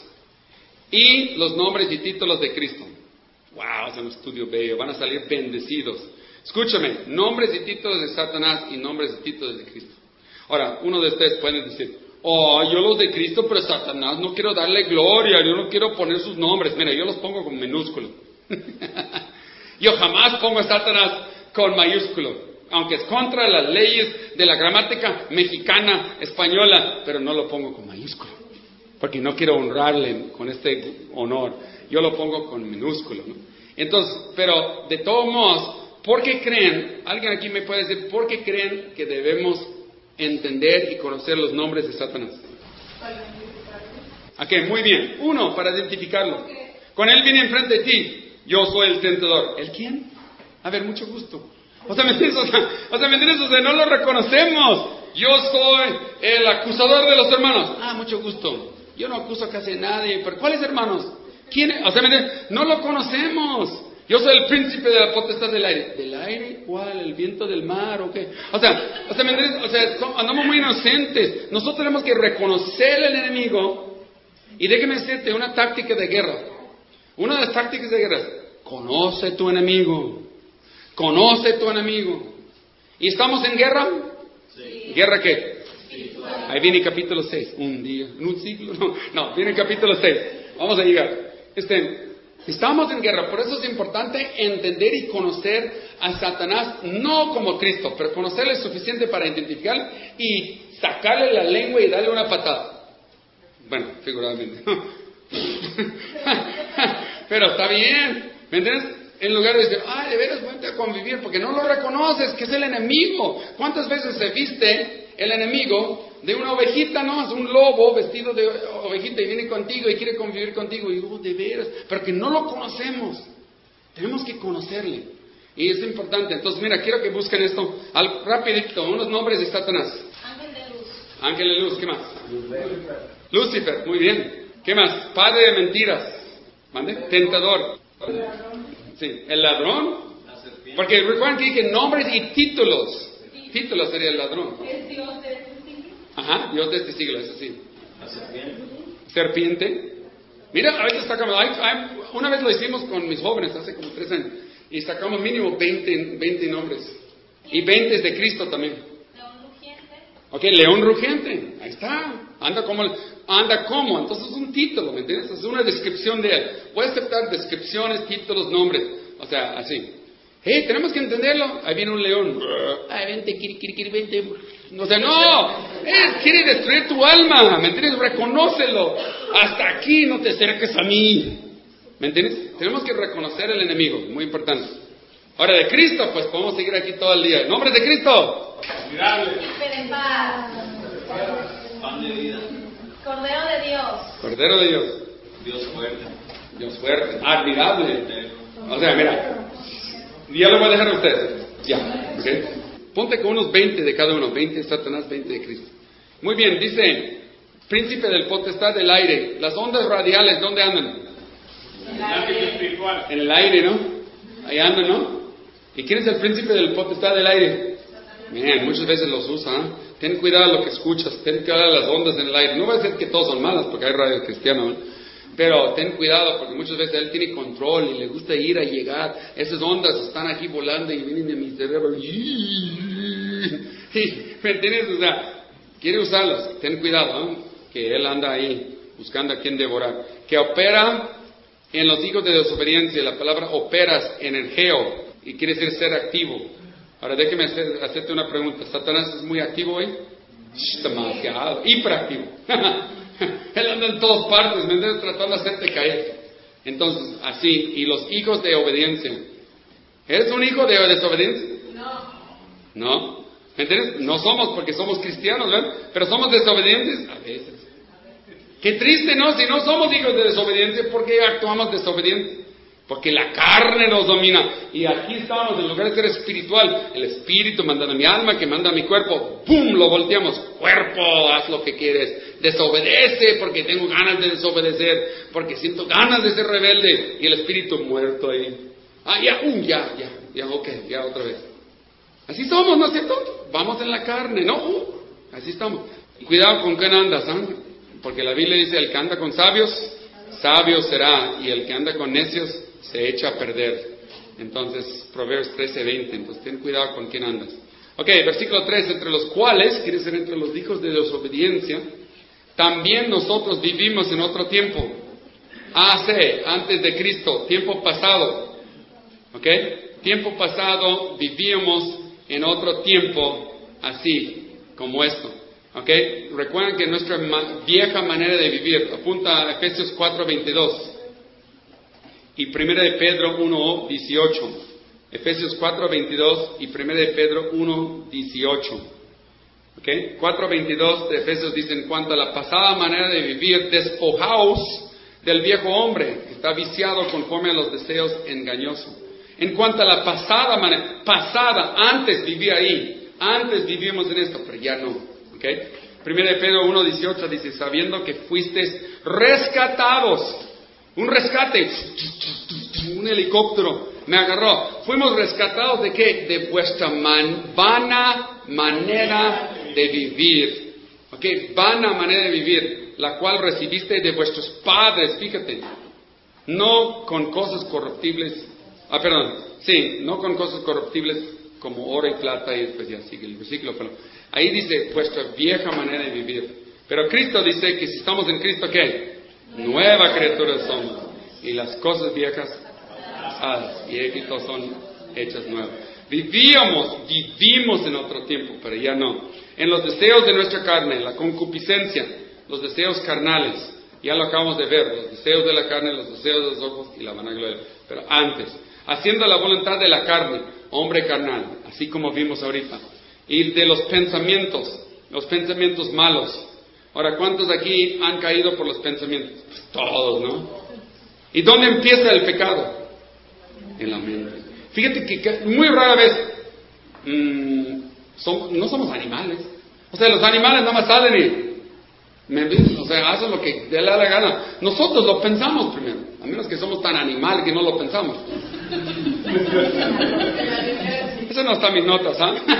y los nombres y títulos de Cristo. Wow, es un estudio bello, van a salir bendecidos. Escúchame, nombres y títulos de Satanás y nombres y títulos de Cristo. Ahora, uno de ustedes puede decir, oh, yo los de Cristo, pero Satanás no quiero darle gloria, yo no quiero poner sus nombres. Mira, yo los pongo con minúsculo. Yo jamás pongo a Satanás con mayúsculo, aunque es contra las leyes de la gramática mexicana, española, pero no lo pongo con mayúsculo, porque no quiero honrarle con este honor. Yo lo pongo con minúsculo, ¿no? Entonces, pero de todos modos, ¿por qué creen? Alguien aquí me puede decir, ¿por qué creen que debemos entender y conocer los nombres de Satanás? ¿A qué? Muy bien. Uno, para identificarlo. Con él viene enfrente de ti. Yo soy el tentador. ¿El quién? A ver, mucho gusto. O sea, ¿me entiendes? O sea, o sea, ¿me entiendes? O sea, no lo reconocemos. Yo soy el acusador de los hermanos. Ah, mucho gusto. Yo no acuso casi a nadie. ¿Pero cuáles hermanos? ¿Quién es? O sea, ¿me entiendes? No lo conocemos. Yo soy el príncipe de la potestad del aire. ¿Del aire? ¿Cuál? ¿El viento del mar? ¿O qué? O sea, o sea, ¿me entiendes? O sea, son, andamos muy inocentes. Nosotros tenemos que reconocer al enemigo. Y déjeme decirte una táctica de guerra. Una de las tácticas de guerra es, conoce tu enemigo. Conoce tu enemigo. ¿Y estamos en guerra? Sí. ¿Guerra qué? Sí. Ahí viene capítulo seis. Un día, en un siglo. No, no, viene capítulo seis. Vamos a llegar. Este... Estamos en guerra, por eso es importante entender y conocer a Satanás, no como Cristo, pero conocerle suficiente para identificarlo y sacarle la lengua y darle una patada. Bueno, figuradamente. Pero está bien, ¿me entiendes? En lugar de decir, ay, de veras vente a convivir, porque no lo reconoces, que es el enemigo. ¿Cuántas veces se viste el enemigo de una ovejita, no? Es un lobo vestido de ovejita y viene contigo y quiere convivir contigo. Y digo, oh, de veras, pero que no lo conocemos. Tenemos que conocerle. Y es importante. Entonces, mira, quiero que busquen esto al, rapidito, unos nombres de Satanás.
Ángel de luz.
Ángel de luz, ¿qué más? Lucifer. Lucifer, muy bien. ¿Qué más? Padre de mentiras. ¿Mande? Tentador. Sí, el ladrón. Porque recuerden que dije nombres y títulos. Títulos sería el ladrón.
Es Dios de este siglo.
Ajá, Dios de este siglo, eso sí.
La serpiente.
Serpiente. Mira, a veces sacamos, hay, hay, una vez lo hicimos con mis jóvenes, hace como tres años, y sacamos mínimo veinte, veinte nombres. Y veinte de Cristo también.
León rugiente.
Ok, león rugiente, ahí está. Anda como, anda como, entonces es un título, ¿me entiendes? Es una descripción de él. Voy a aceptar descripciones, títulos, nombres, o sea, así. Hey, tenemos que entenderlo. Ahí viene un león. Ay, vente, kiri, kiri, kiri, vente. O sea, no. Él quiere destruir tu alma. ¿Me entiendes? Reconócelo. Hasta aquí no te acerques a mí. ¿Me entiendes? Tenemos que reconocer el enemigo. Muy importante. Ahora, de Cristo, pues podemos seguir aquí todo el día. ¿En nombre de Cristo?
Admirable.
Príncipe de paz.
Pan de vida.
Cordero de Dios.
Cordero de Dios.
Dios fuerte.
Dios fuerte. Admirable. O sea, mira. Ya lo voy a dejar a ustedes. Ya, ¿ok? Ponte con unos veinte de cada uno. veinte de Satanás, veinte de Cristo. Muy bien, dice, príncipe del potestad del aire. Las ondas radiales, ¿dónde andan?
En el ámbito espiritual.
En el aire, ¿no? Ahí andan, ¿no? ¿Y quién es el príncipe del potestad del aire? Bien, muchas veces los usa, ¿eh? Ten cuidado a lo que escuchas. Ten cuidado a las ondas en el aire. No va a ser que todos son malas, porque hay radio cristiano, ¿eh? Pero ten cuidado, porque muchas veces él tiene control y le gusta ir a llegar. Esas ondas están aquí volando y vienen de mi cerebro. ¿Me entiendes? O sea, quiere usarlas. Ten cuidado, ¿eh? Que él anda ahí buscando a quien devorar. Que opera en los hijos de desobediencia. La palabra operas, energeo, y quiere decir ser activo. Ahora déjeme hacer, hacerte una pregunta. ¿Satanás es muy activo hoy? Demasiado, hiperactivo. Él anda en todas partes, ¿me entiendes? Tratando de hacerte caer. Entonces, así, y los hijos de obediencia. ¿Eres un hijo de desobediencia?
No.
¿No? ¿Me entiendes? No somos porque somos cristianos, ¿verdad? Pero somos desobedientes a veces. Qué triste, ¿no? Si no somos hijos de desobediencia, ¿por qué actuamos desobedientes? Porque la carne nos domina. Y aquí estamos, en lugar de ser espiritual, el espíritu mandando a mi alma, que manda a mi cuerpo, ¡pum! Lo volteamos. Cuerpo, haz lo que quieres. Desobedece porque tengo ganas de desobedecer, porque siento ganas de ser rebelde. Y el espíritu muerto ahí. Ah, ya, uh, ya, ya, ya, ok, ya otra vez. Así somos, ¿no es cierto? Vamos en la carne, ¿no? Uh, así estamos. Cuidado con quién andas, ¿eh? Porque la Biblia dice, el que anda con sabios, sabio será. Y el que anda con necios, se echa a perder. Entonces, Proverbios trece, veinte. Entonces, ten cuidado con quién andas. Ok, versículo tres. Entre los cuales, quiere decir entre los hijos de desobediencia, también nosotros vivimos en otro tiempo. Hace, antes de Cristo, tiempo pasado. Ok, tiempo pasado vivíamos en otro tiempo así, como esto. Ok, recuerden que nuestra ma- vieja manera de vivir, apunta a Efesios cuatro, veintidós. Y primera de Pedro uno, dieciocho. Efesios cuatro, veintidós y primera de Pedro uno, dieciocho. ¿Ok? cuatro, veintidós de Efesios dice: en cuanto a la pasada manera de vivir, despojaos del viejo hombre, que está viciado conforme a los deseos engañosos. En cuanto a la pasada manera, pasada, antes vivía ahí, antes vivíamos en esto, pero ya no. ¿Ok? primera de Pedro uno, dieciocho dice: sabiendo que fuisteis rescatados. Un rescate, un helicóptero me agarró. Fuimos rescatados de qué? De vuestra man, vana manera de vivir. Ok, vana manera de vivir, la cual recibiste de vuestros padres, fíjate. No con cosas corruptibles. Ah, perdón, sí, no con cosas corruptibles como oro y plata, y después ya sigue el versículo. Pero ahí dice vuestra vieja manera de vivir. Pero Cristo dice que si estamos en Cristo, ¿qué? Nueva criatura somos, y las cosas viejas pasadas y éxitos son hechas nuevas. Vivíamos, vivimos en otro tiempo, pero ya no. En los deseos de nuestra carne, la concupiscencia, los deseos carnales, ya lo acabamos de ver, los deseos de la carne, los deseos de los ojos y la vanagloria. Pero antes, haciendo la voluntad de la carne, hombre carnal, así como vimos ahorita, y de los pensamientos, los pensamientos malos. Ahora, ¿cuántos aquí han caído por los pensamientos? Pues todos, ¿no? ¿Y dónde empieza el pecado? En la mente. Fíjate que muy rara vez mmm, son, no somos animales. O sea, los animales nada más salen y me, o sea, hacen lo que le da la gana. Nosotros lo pensamos primero, a menos que somos tan animales que no lo pensamos. Eso no está en mis notas,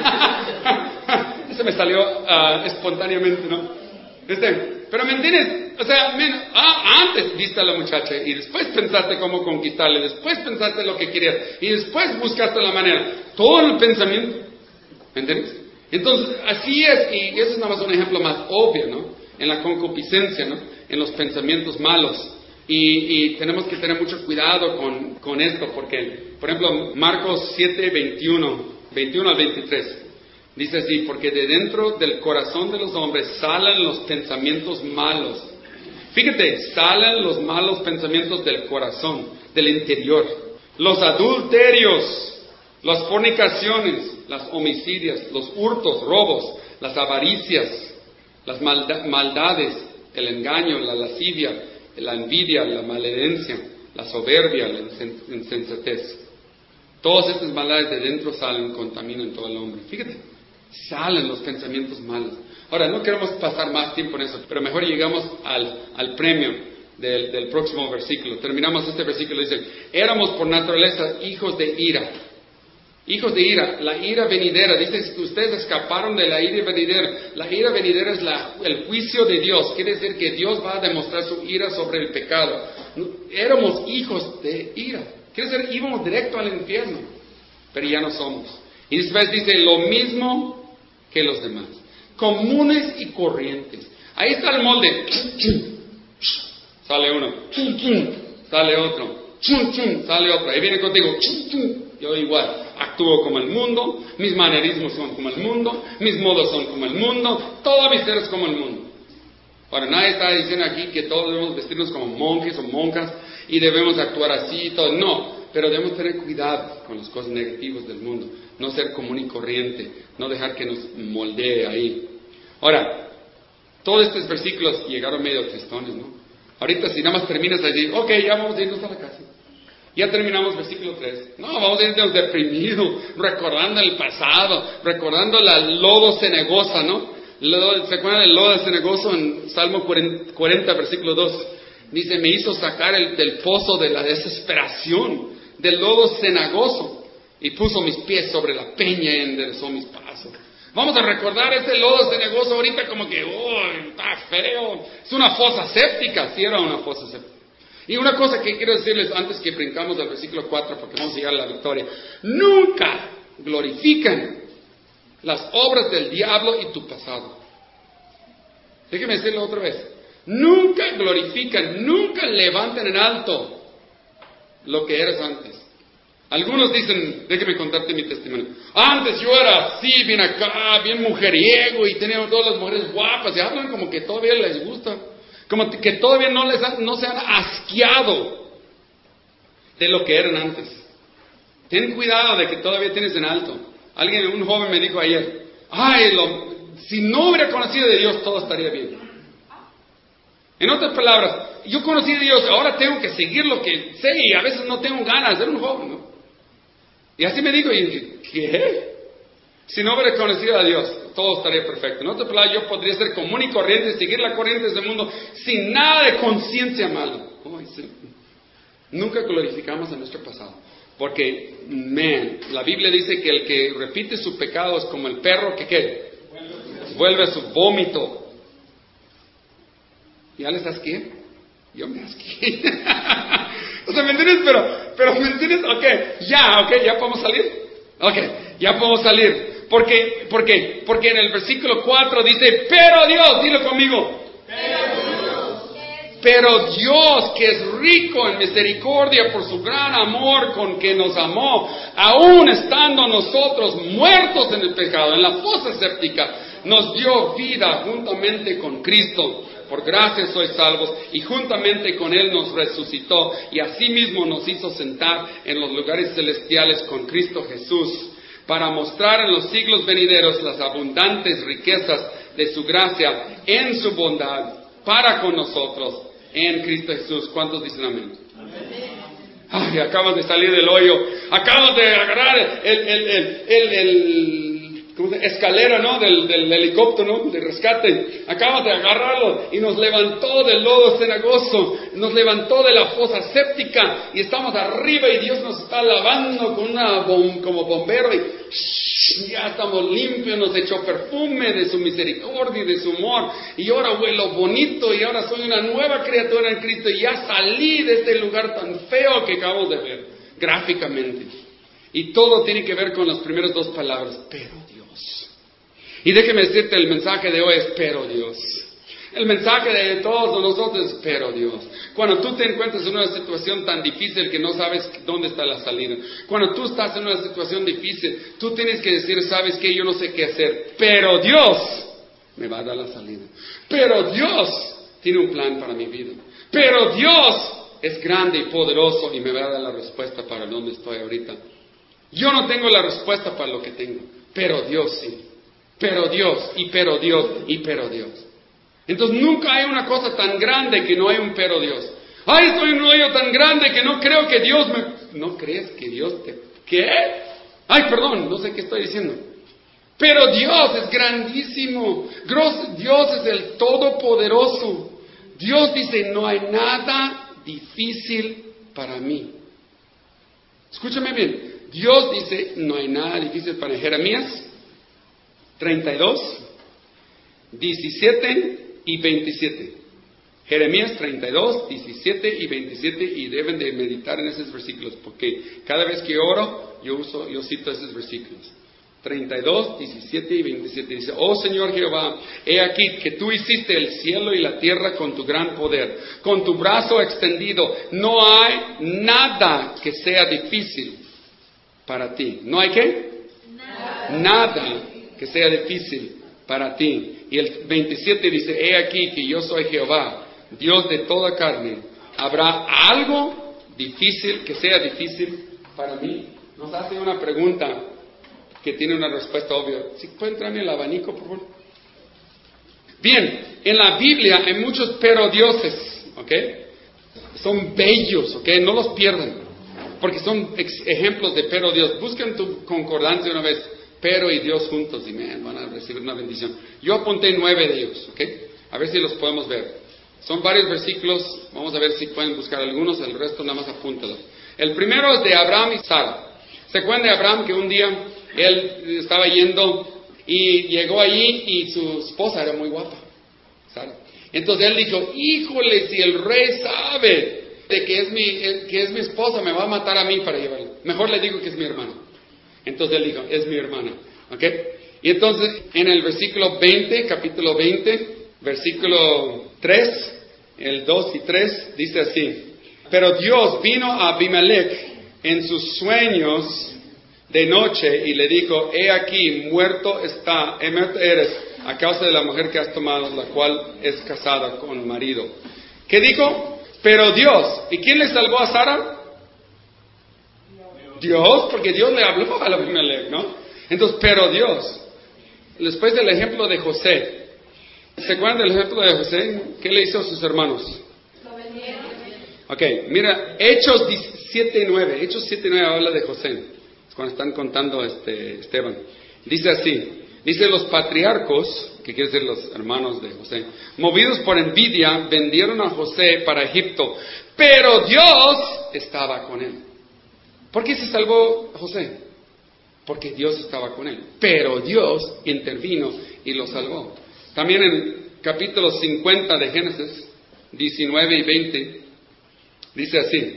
¿ah? ¿eh? Eso me salió uh, espontáneamente, ¿no? ¿Viste? Pero ¿me entiendes? O sea, men, ah, antes viste a la muchacha y después pensaste cómo conquistarle, después pensaste lo que querías y después buscaste la manera. Todo en el pensamiento. ¿Me entiendes? Entonces, así es, y eso es nada más un ejemplo más obvio, ¿no? En la concupiscencia, ¿no? En los pensamientos malos. Y, y tenemos que tener mucho cuidado con, con esto, porque, por ejemplo, Marcos siete, veintiuno, veintiuno al veintitrés. Dice así: porque de dentro del corazón de los hombres salen los pensamientos malos. Fíjate, salen los malos pensamientos del corazón, del interior. Los adulterios, las fornicaciones, las homicidias, los hurtos, robos, las avaricias, las malda- maldades, el engaño, la lascivia, la envidia, la maledencia, la soberbia, la insen- insensatez. Todas estas maldades de dentro salen, contaminan todo el hombre. Fíjate. Salen los pensamientos malos. Ahora, no queremos pasar más tiempo en eso, pero mejor llegamos al, al premio del, del próximo versículo. Terminamos este versículo, dice: éramos por naturaleza hijos de ira. Hijos de ira, la ira venidera. Dice que ustedes escaparon de la ira venidera. La ira venidera es la, el juicio de Dios. Quiere decir que Dios va a demostrar su ira sobre el pecado. Éramos hijos de ira. Quiere decir, íbamos directo al infierno, pero ya no somos. Y después dice lo mismo que los demás, comunes y corrientes. Ahí está el molde. Sale uno, sale otro, sale otro. Ahí viene contigo. Yo igual, actúo como el mundo, mis manerismos son como el mundo, mis modos son como el mundo, todo mi ser es como el mundo. Ahora, nadie está diciendo aquí que todos debemos vestirnos como monjes o monjas y debemos actuar así y todo. No, pero debemos tener cuidado con las cosas negativas del mundo. No ser común y corriente, no dejar que nos moldee ahí. Ahora, todos estos versículos llegaron medio tristones, ¿no? Ahorita si nada más terminas allí, ok, ya vamos a irnos a la casa. Ya terminamos versículo tres. No, vamos a irnos deprimidos, recordando el pasado, recordando la lodo cenagosa, ¿no? ¿Se acuerdan del lodo cenagoso en Salmo cuarenta, versículo dos? Dice: me hizo sacar el, del pozo de la desesperación, del lodo cenagoso, y puso mis pies sobre la peña y enderezó mis pasos. Vamos a recordar ese lodo cenagoso ahorita como que, oh, está feo. Es una fosa séptica, sí era una fosa séptica. Y una cosa que quiero decirles antes que brincamos al versículo cuatro, porque vamos a llegar a la victoria. Nunca glorifican las obras del diablo y tu pasado. Déjeme decirlo otra vez. Nunca glorifican, nunca levantan en alto lo que eres antes. Algunos dicen, déjeme contarte mi testimonio. Antes yo era así, bien acá, bien mujeriego y tenía todas las mujeres guapas y hablan como que todavía les gusta. Como que todavía no, les han, no se han asqueado de lo que eran antes. Ten cuidado de que todavía tienes en alto. Alguien, un joven me dijo ayer, ay, lo, si no hubiera conocido de Dios todo estaría bien. En otras palabras, yo conocí a Dios, ahora tengo que seguir lo que sé y a veces no tengo ganas, era un joven, ¿no? Y así me dijo, y dije, ¿qué? Si no hubiera conocido a Dios, todo estaría perfecto. En otras palabras, yo podría ser común y corriente, seguir la corriente de este mundo sin nada de conciencia mala. Oh, sí. Nunca glorificamos a nuestro pasado. Porque, man, la Biblia dice que el que repite su pecado es como el perro que, ¿qué? Vuelve a su vómito. ¿Ya les asqué? Yo me asqué. O sea, ¿me entiendes? Pero, pero, ¿me entiendes? Ok, ya, ok, ya podemos salir. Ok, ya podemos salir. Porque, porque, porque en el versículo cuatro dice, pero Dios, dilo conmigo. Pero Dios. Pero Dios, que es rico en misericordia por su gran amor con que nos amó, aún estando nosotros muertos en el pecado, en la fosa séptica, nos dio vida juntamente con Cristo. Por gracia sois salvos, y juntamente con Él nos resucitó, y asimismo nos hizo sentar en los lugares celestiales con Cristo Jesús, para mostrar en los siglos venideros las abundantes riquezas de su gracia en su bondad para con nosotros en Cristo Jesús. ¿Cuántos dicen amén? Ay, acabas de salir del hoyo, acabas de agarrar el, el, el, el, el ¿cómo se llama? Escalera, ¿no? Del, del helicóptero, ¿no? De rescate. Acabas de agarrarlo y nos levantó del lodo cenagoso, nos levantó de la fosa séptica y estamos arriba y Dios nos está lavando con una bom, como bombero y shh, ya estamos limpios, nos echó perfume de su misericordia y de su amor y ahora huelo bonito y ahora soy una nueva criatura en Cristo y ya salí de este lugar tan feo que acabamos de ver gráficamente. Y todo tiene que ver con las primeras dos palabras, pero Dios. Y déjeme decirte, el mensaje de hoy es, pero Dios. El mensaje de todos nosotros es, pero Dios. Cuando tú te encuentras en una situación tan difícil que no sabes dónde está la salida. Cuando tú estás en una situación difícil, tú tienes que decir, ¿sabes qué? Yo no sé qué hacer, pero Dios me va a dar la salida. Pero Dios tiene un plan para mi vida. Pero Dios es grande y poderoso y me va a dar la respuesta para donde estoy ahorita. Yo no tengo la respuesta para lo que tengo, pero Dios sí. Pero Dios, y pero Dios, y pero Dios. Entonces nunca hay una cosa tan grande que no hay un pero Dios. Ay, estoy en un hoyo tan grande que no creo que Dios me... ¿No crees que Dios te... ¿Qué? Ay, perdón, no sé qué estoy diciendo. Pero Dios es grandísimo. Dios es el Todopoderoso. Dios dice, no hay nada difícil para mí. Escúchame bien. Dios dice, no hay nada difícil para Jeremías treinta y dos, diecisiete y veintisiete. Jeremías treinta y dos, diecisiete y veintisiete, y deben de meditar en esos versículos, porque cada vez que oro, yo uso, yo cito esos versículos. treinta y dos, diecisiete y veintisiete. Dice, oh Señor Jehová, he aquí que tú hiciste el cielo y la tierra con tu gran poder, con tu brazo extendido. No hay nada que sea difícil para ti. ¿No hay qué? Nada. Nada que sea difícil para ti. Y el veintisiete dice, he aquí que yo soy Jehová, Dios de toda carne. ¿Habrá algo difícil que sea difícil para mí? Nos hace una pregunta que tiene una respuesta obvia. ¿Sí pueden traerme el abanico, por favor? Bien, en la Biblia hay muchos pero dioses, ¿ok? Son bellos, ¿ok? No los pierdan, porque son ex- ejemplos de pero Dios. Busquen tu concordancia una vez, pero y Dios juntos, y man, van a recibir una bendición. Yo apunté nueve de ellos, ¿ok? A ver si los podemos ver. Son varios versículos, vamos a ver si pueden buscar algunos, el resto nada más apúntalos. El primero es de Abraham y Sara. ¿Se acuerdan de Abraham que un día él estaba yendo y llegó allí y su esposa era muy guapa, Sara? Entonces él dijo, híjole, si el rey sabe, de que es mi, que es mi esposa, me va a matar a mí para llevarla. Mejor le digo que es mi hermana. Entonces él dijo, es mi hermana. ¿Ok? Y entonces en el versículo veinte, capítulo veinte, versículo tres, el dos y tres, dice así. Pero Dios vino a Abimelech en sus sueños de noche y le dijo, he aquí, muerto está, muerto eres a causa de la mujer que has tomado, la cual es casada con el marido. ¿Qué dijo? Pero Dios. ¿Y quién le salvó a Sara? Dios, porque Dios le habló a Abimelech, ¿no? Entonces, pero Dios. Después del ejemplo de José. ¿Se acuerdan del ejemplo de José? ¿Qué le hizo a sus hermanos? Ok, mira, Hechos siete nueve. Hechos siete nueve habla de José. Cuando están contando este Esteban. Dice así. Dice, los patriarcos, que quiere decir los hermanos de José, movidos por envidia, vendieron a José para Egipto. Pero Dios estaba con él. ¿Por qué se salvó José? Porque Dios estaba con él. Pero Dios intervino y lo salvó. También en capítulo cincuenta de Génesis, diecinueve y veinte, dice así.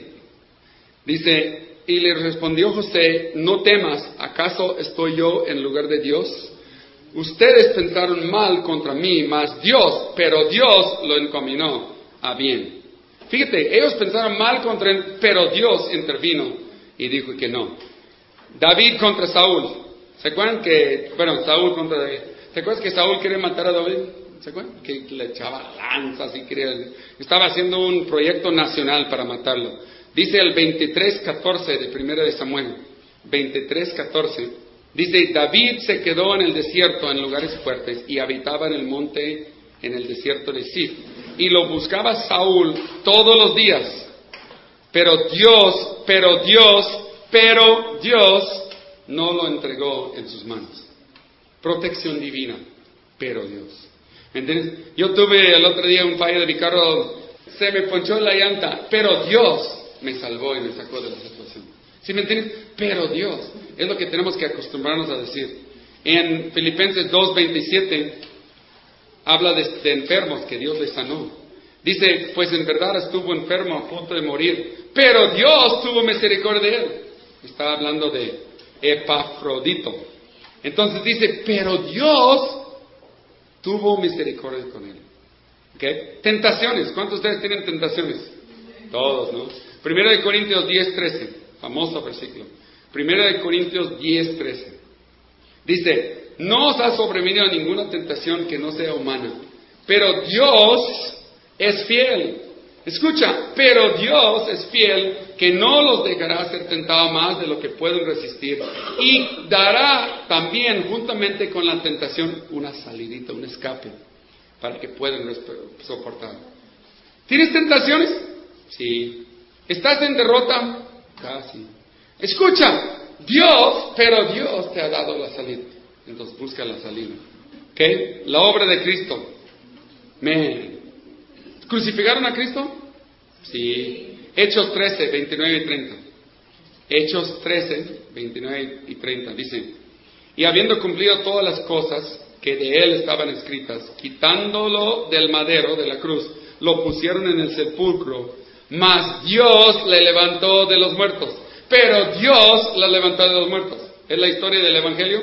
Dice, y le respondió José, no temas, ¿acaso estoy yo en lugar de Dios? Ustedes pensaron mal contra mí, mas Dios, pero Dios lo encaminó a bien. Fíjate, ellos pensaron mal contra él, pero Dios intervino y dijo que no. David contra Saúl. ¿Se acuerdan que, bueno, Saúl contra David? ¿Se acuerdan que Saúl quería matar a David? ¿Se acuerdan? Que le echaba lanzas y quería, estaba haciendo un proyecto nacional para matarlo. Dice el veintitrés catorce de Primera de Samuel, veintitrés catorce. Dice, David se quedó en el desierto, en lugares fuertes, y habitaba en el monte, en el desierto de Sif. Y lo buscaba Saúl todos los días. Pero Dios, pero Dios, pero Dios no lo entregó en sus manos. Protección divina, pero Dios. ¿Me entiendes? Yo tuve el otro día un fallo de mi carro, se me ponchó la llanta, pero Dios me salvó y me sacó de la situación. ¿Sí me entiendes? Pero Dios, es lo que tenemos que acostumbrarnos a decir. En Filipenses dos veintisiete habla de, de enfermos que Dios les sanó. Dice, pues en verdad estuvo enfermo a punto de morir, pero Dios tuvo misericordia de él. Está hablando de Epafrodito. Entonces dice, pero Dios tuvo misericordia con él. ¿Okay? Tentaciones. ¿Cuántos de ustedes tienen tentaciones? Todos, ¿no? Primera de Corintios diez trece. Famoso versículo. Primera de Corintios diez trece. Dice, no os ha sobrevenido ninguna tentación que no sea humana, pero Dios es fiel. Escucha, pero Dios es fiel, que no los dejará ser tentados más de lo que pueden resistir, y dará también juntamente con la tentación una salidita, un escape, para que puedan soportar. ¿Tienes tentaciones? Sí. ¿Estás en derrota? Casi. Escucha, Dios, pero Dios te ha dado la salida. Entonces busca la salida. ¿Ok? La obra de Cristo. Man. ¿Crucificaron a Cristo? Sí. Hechos trece, veintinueve y treinta. Hechos trece, veintinueve y treinta. Dice, y habiendo cumplido todas las cosas que de él estaban escritas, quitándolo del madero de la cruz, lo pusieron en el sepulcro. Mas Dios le levantó de los muertos. Pero Dios la levantó de los muertos. ¿Es la historia del Evangelio?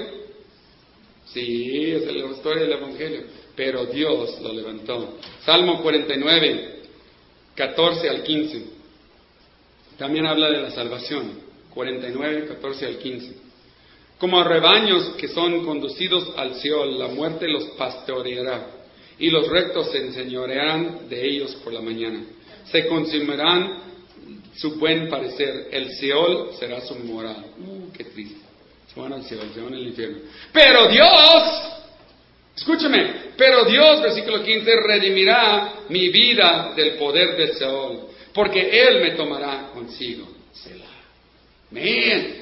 Sí, es la historia del Evangelio. Pero Dios lo levantó. Salmo cuarenta y nueve, catorce al quince. También habla de la salvación. cuarenta y nueve, catorce al quince. Como a rebaños que son conducidos al Seol, la muerte los pastoreará, y los rectos se enseñorearán de ellos por la mañana. Se consumirán su buen parecer, el Seol será su morada. Uh, qué triste. Se van al Seol, se van al infierno. Pero Dios, escúchame, pero Dios, versículo quince, redimirá mi vida del poder del Seol, porque Él me tomará consigo. Selah. Man,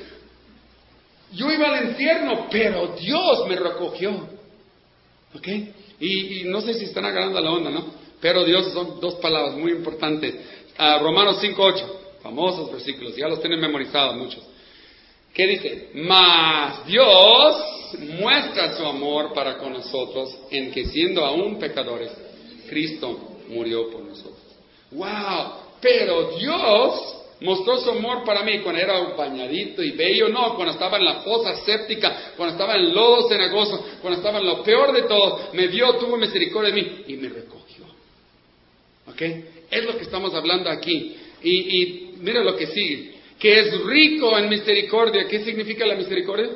yo iba al infierno, pero Dios me recogió. ¿Ok? Y, y no sé si están agarrando la onda, ¿no? Pero Dios son dos palabras muy importantes. Uh, Romanos cinco ocho, famosos versículos, ya los tienen memorizados muchos. ¿Qué dice? Mas Dios muestra su amor para con nosotros en que siendo aún pecadores, Cristo murió por nosotros. ¡Wow! Pero Dios mostró su amor para mí cuando era bañadito y bello, no, cuando estaba en la fosa séptica, cuando estaba en lodo cenagoso, cuando estaba en lo peor de todo, me vio, tuvo misericordia de mí y me recogió. ¿Ok? Es lo que estamos hablando aquí. Y, y mira lo que sigue, que es rico en misericordia. ¿Qué significa la misericordia?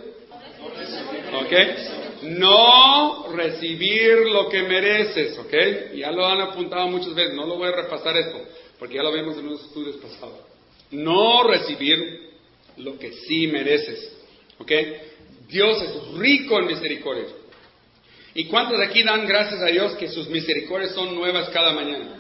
¿Ok? No recibir lo que mereces, ¿ok? Ya lo han apuntado muchas veces, no lo voy a repasar esto, porque ya lo vimos en unos estudios pasados. No recibir lo que sí mereces, ¿ok? Dios es rico en misericordia. ¿Y cuántos de aquí dan gracias a Dios que sus misericordias son nuevas cada mañana?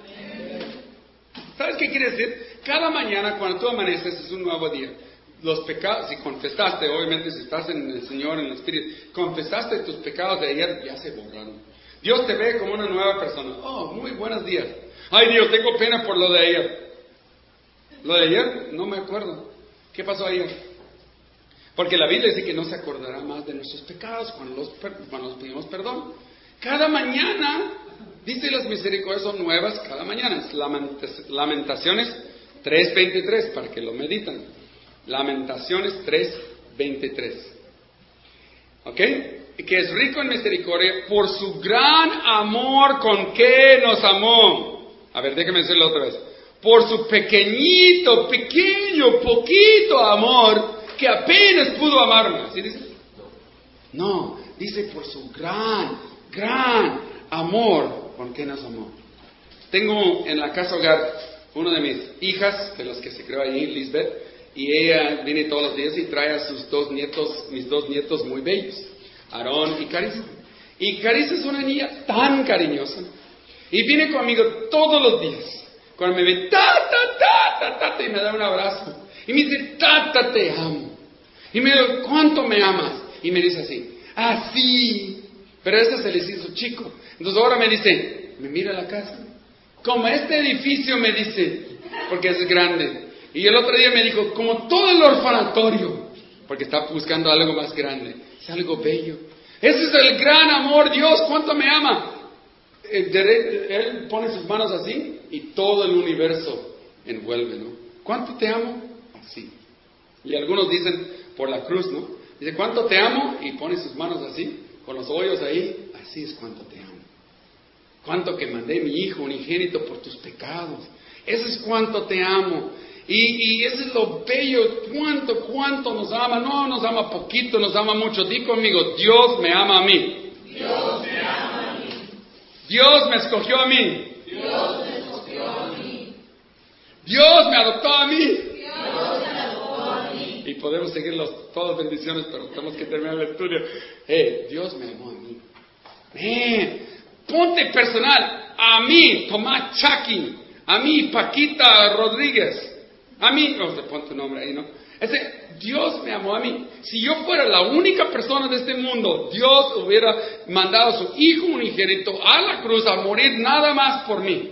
¿Sabes qué quiere decir? Cada mañana cuando tú amaneces es un nuevo día. Los pecados, si confesaste, obviamente si estás en el Señor, en el Espíritu, confesaste tus pecados de ayer, ya se borraron. Dios te ve como una nueva persona. Oh, muy buenos días. Ay Dios, tengo pena por lo de ayer. ¿Lo de ayer? No me acuerdo. ¿Qué pasó ayer? Porque la Biblia dice que no se acordará más de nuestros pecados cuando los, cuando los pedimos perdón. Cada mañana, dice las misericordias son nuevas cada mañana. Lamentaciones tres veintitrés, para que lo meditan. Lamentaciones tres veintitrés. ¿Ok? Que es rico en misericordia por su gran amor con que nos amó. A ver, déjeme decirlo otra vez. Por su pequeñito, pequeño, poquito amor que apenas pudo amarme. ¿Así dice? No, dice por su gran, gran amor con que nos amó. Tengo en la casa hogar una de mis hijas, de las que se creó allí, Lisbeth, y ella viene todos los días y trae a sus dos nietos, mis dos nietos muy bellos, Aarón y Carissa. Y Carissa es una niña tan cariñosa. Y viene conmigo todos los días. Cuando me ve, ta, ta, ta, ta, ta, ta, y me da un abrazo. Y me dice, tata, te amo. Y me dice, ¿cuánto me amas? Y me dice así, así. Pero este se les hizo chico. Entonces ahora me dice, me mira la casa. Como este edificio, me dice, porque es grande. Y el otro día me dijo, como todo el orfanatorio, porque está buscando algo más grande. Es algo bello. Ese es el gran amor, Dios, ¿cuánto me ama? Él pone sus manos así y todo el universo envuelve, ¿no? ¿Cuánto te amo? Así. Y algunos dicen por la cruz, ¿no? Dice, ¿cuánto te amo? Y pone sus manos así, con los hoyos ahí. Así es cuánto te amo. Cuánto que mandé mi hijo unigénito por tus pecados. Eso es cuánto te amo. Y, y eso es lo bello, cuánto, cuánto nos ama. No nos ama poquito, nos ama mucho. Di conmigo, Dios me ama a mí.
Dios me ama a mí.
Dios me escogió a mí.
Dios me escogió a mí.
Dios me adoptó a mí.
Dios me adoptó a mí.
Y podemos seguir los, todas bendiciones, pero tenemos que terminar el estudio. Eh, Dios me amó a mí. Eh, ponte personal. A mí, Tomás Chakin. A mí, Paquita Rodríguez. A mí, no, oh, pon tu nombre ahí, ¿no? Ese, Dios me amó a mí. Si yo fuera la única persona de este mundo, Dios hubiera mandado a su Hijo unigénito a la cruz a morir nada más por mí.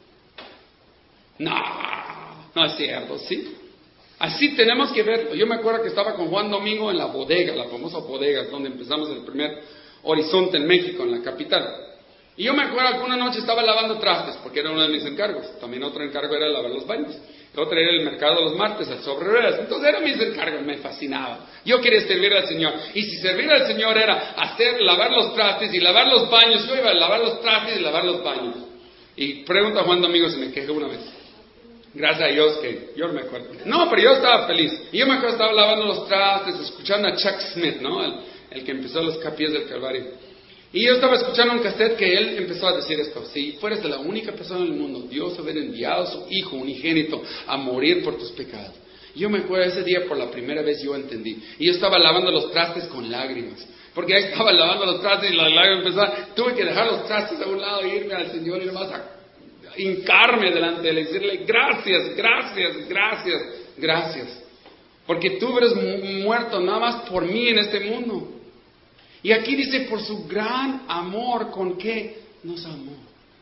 No, no es cierto, ¿sí? Así tenemos que verlo. Yo me acuerdo que estaba con Juan Domingo en la bodega, la famosa bodega, donde empezamos el primer Horizonte en México, en la capital. Y yo me acuerdo que una noche estaba lavando trastes, porque era uno de mis encargos. También otro encargo era lavar los baños. Otra era el mercado los martes, el sobre ruedas. Entonces eran mis encargos, me fascinaba. Yo quería servir al Señor. Y si servir al Señor era hacer, lavar los trastes y lavar los baños, yo iba a lavar los trastes y lavar los baños. Y pregunta a Juan Domingo, se me quejó una vez. Gracias a Dios que yo no me acuerdo. No, pero yo estaba feliz. Y yo me acuerdo que estaba lavando los trastes, escuchando a Chuck Smith, ¿no? El, el que empezó los capillas del Calvario. Y yo estaba escuchando un cassette que él empezó a decir esto. Si fueras de la única persona en el mundo, Dios hubiera enviado a su Hijo unigénito a morir por tus pecados. Y yo me acuerdo ese día por la primera vez yo entendí. Y yo estaba lavando los trastes con lágrimas. Porque ahí estaba lavando los trastes y las lágrimas empezaban. Tuve que dejar los trastes a un lado e irme al Señor y nomás a hincarme delante de él y decirle gracias, gracias, gracias, gracias. Porque tú eres muerto nada más por mí en este mundo. Y aquí dice, por su gran amor con que nos amó.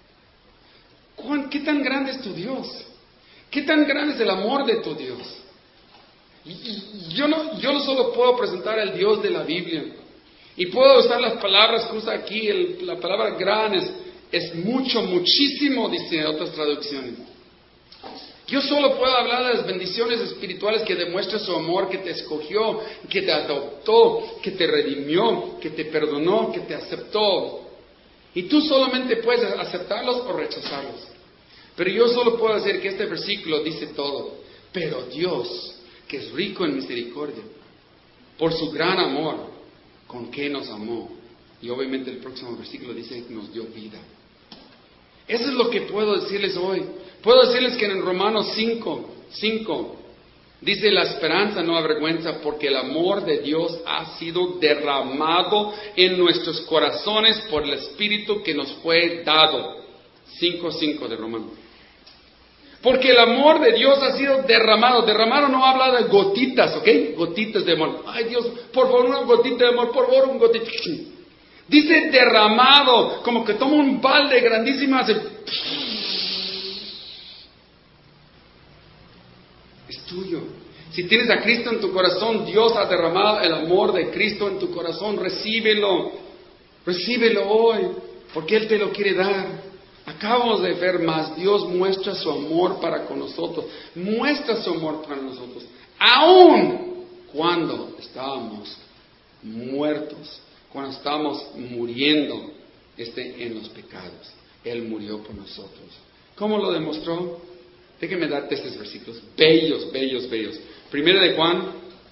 ¿Qué tan grande es tu Dios? ¿Qué tan grande es el amor de tu Dios? Y, y yo, no, yo no solo puedo presentar al Dios de la Biblia. Y puedo usar las palabras que usa aquí. El, la palabra gran es, es mucho, muchísimo, dice otras traducciones. Yo solo puedo hablar de las bendiciones espirituales que demuestran su amor, que te escogió, que te adoptó, que te redimió, que te perdonó, que te aceptó. Y tú solamente puedes aceptarlos o rechazarlos. Pero yo solo puedo decir que este versículo dice todo. Pero Dios, que es rico en misericordia, por su gran amor, con que nos amó. Y obviamente el próximo versículo dice que nos dio vida. Eso es lo que puedo decirles hoy. Puedo decirles que en Romanos cinco, cinco dice: la esperanza no avergüenza, porque el amor de Dios ha sido derramado en nuestros corazones por el Espíritu que nos fue dado. cinco, cinco de Romanos. Porque el amor de Dios ha sido derramado. Derramado no habla de gotitas, ¿ok? Gotitas de amor. Ay, Dios, por favor, una gotita de amor, por favor, un gotita. Dice derramado, como que toma un balde grandísimo y hace... Es tuyo. Si tienes a Cristo en tu corazón, Dios ha derramado el amor de Cristo en tu corazón. Recíbelo. Recíbelo hoy, porque Él te lo quiere dar. Acabamos de ver más. Dios muestra su amor para con nosotros. Muestra su amor para nosotros. Aún cuando estábamos muertos, cuando estábamos muriendo este, en los pecados, Él murió por nosotros. ¿Cómo lo demostró? Déjenme darte estos versículos. Bellos, bellos, bellos. Primero de Juan.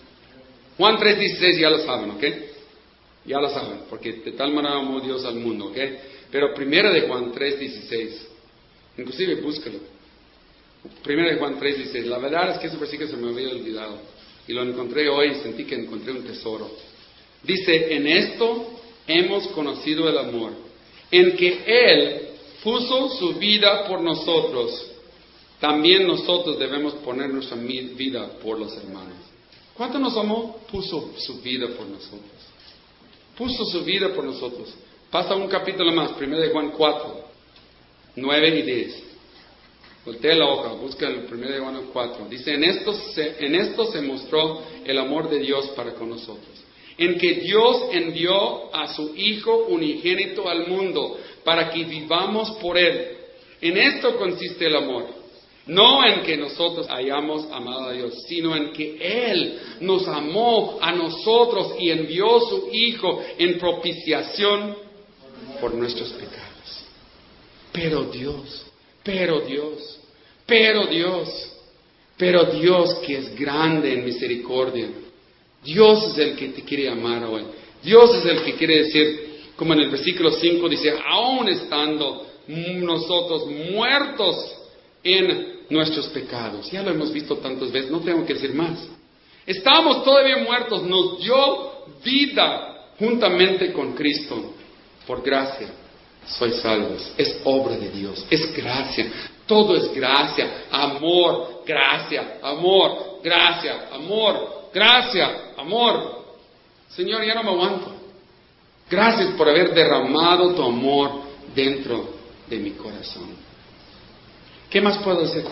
Juan tres dieciséis, ya lo saben, ¿ok? Ya lo saben, porque de tal manera amó Dios al mundo, ¿ok? Pero primero de Juan tres dieciséis. Inclusive búscalo. Primero de Juan tres dieciséis. La verdad es que ese versículo se me había olvidado. Y lo encontré hoy y sentí que encontré un tesoro. Dice: en esto hemos conocido el amor, en que Él puso su vida por nosotros. También nosotros debemos poner nuestra vida por los hermanos. ¿Cuánto nos amó? Puso su vida por nosotros. Puso su vida por nosotros. Pasa un capítulo más, primero de Juan cuatro, nueve y diez. Voltea la hoja, busca el primero de Juan cuatro. Dice: en esto, se, en esto se mostró el amor de Dios para con nosotros, en que Dios envió a su Hijo unigénito al mundo para que vivamos por Él. En esto consiste el amor. No en que nosotros hayamos amado a Dios, sino en que Él nos amó a nosotros y envió a su Hijo en propiciación por nuestros pecados. Pero Dios, pero Dios, pero Dios, pero Dios que es grande en misericordia. Dios es el que te quiere amar hoy. Dios es el que quiere decir, como en el versículo cinco dice: aún estando nosotros muertos en nuestros pecados. Ya lo hemos visto tantas veces, no tengo que decir más. Estamos todavía muertos, nos dio vida juntamente con Cristo. Por gracia sois salvos. Es obra de Dios, es gracia. Todo es gracia, amor, gracia, amor, gracia, amor, gracia, amor. Señor, ya no me aguanto. Gracias por haber derramado tu amor dentro de mi corazón. ¿Qué más puedo decir?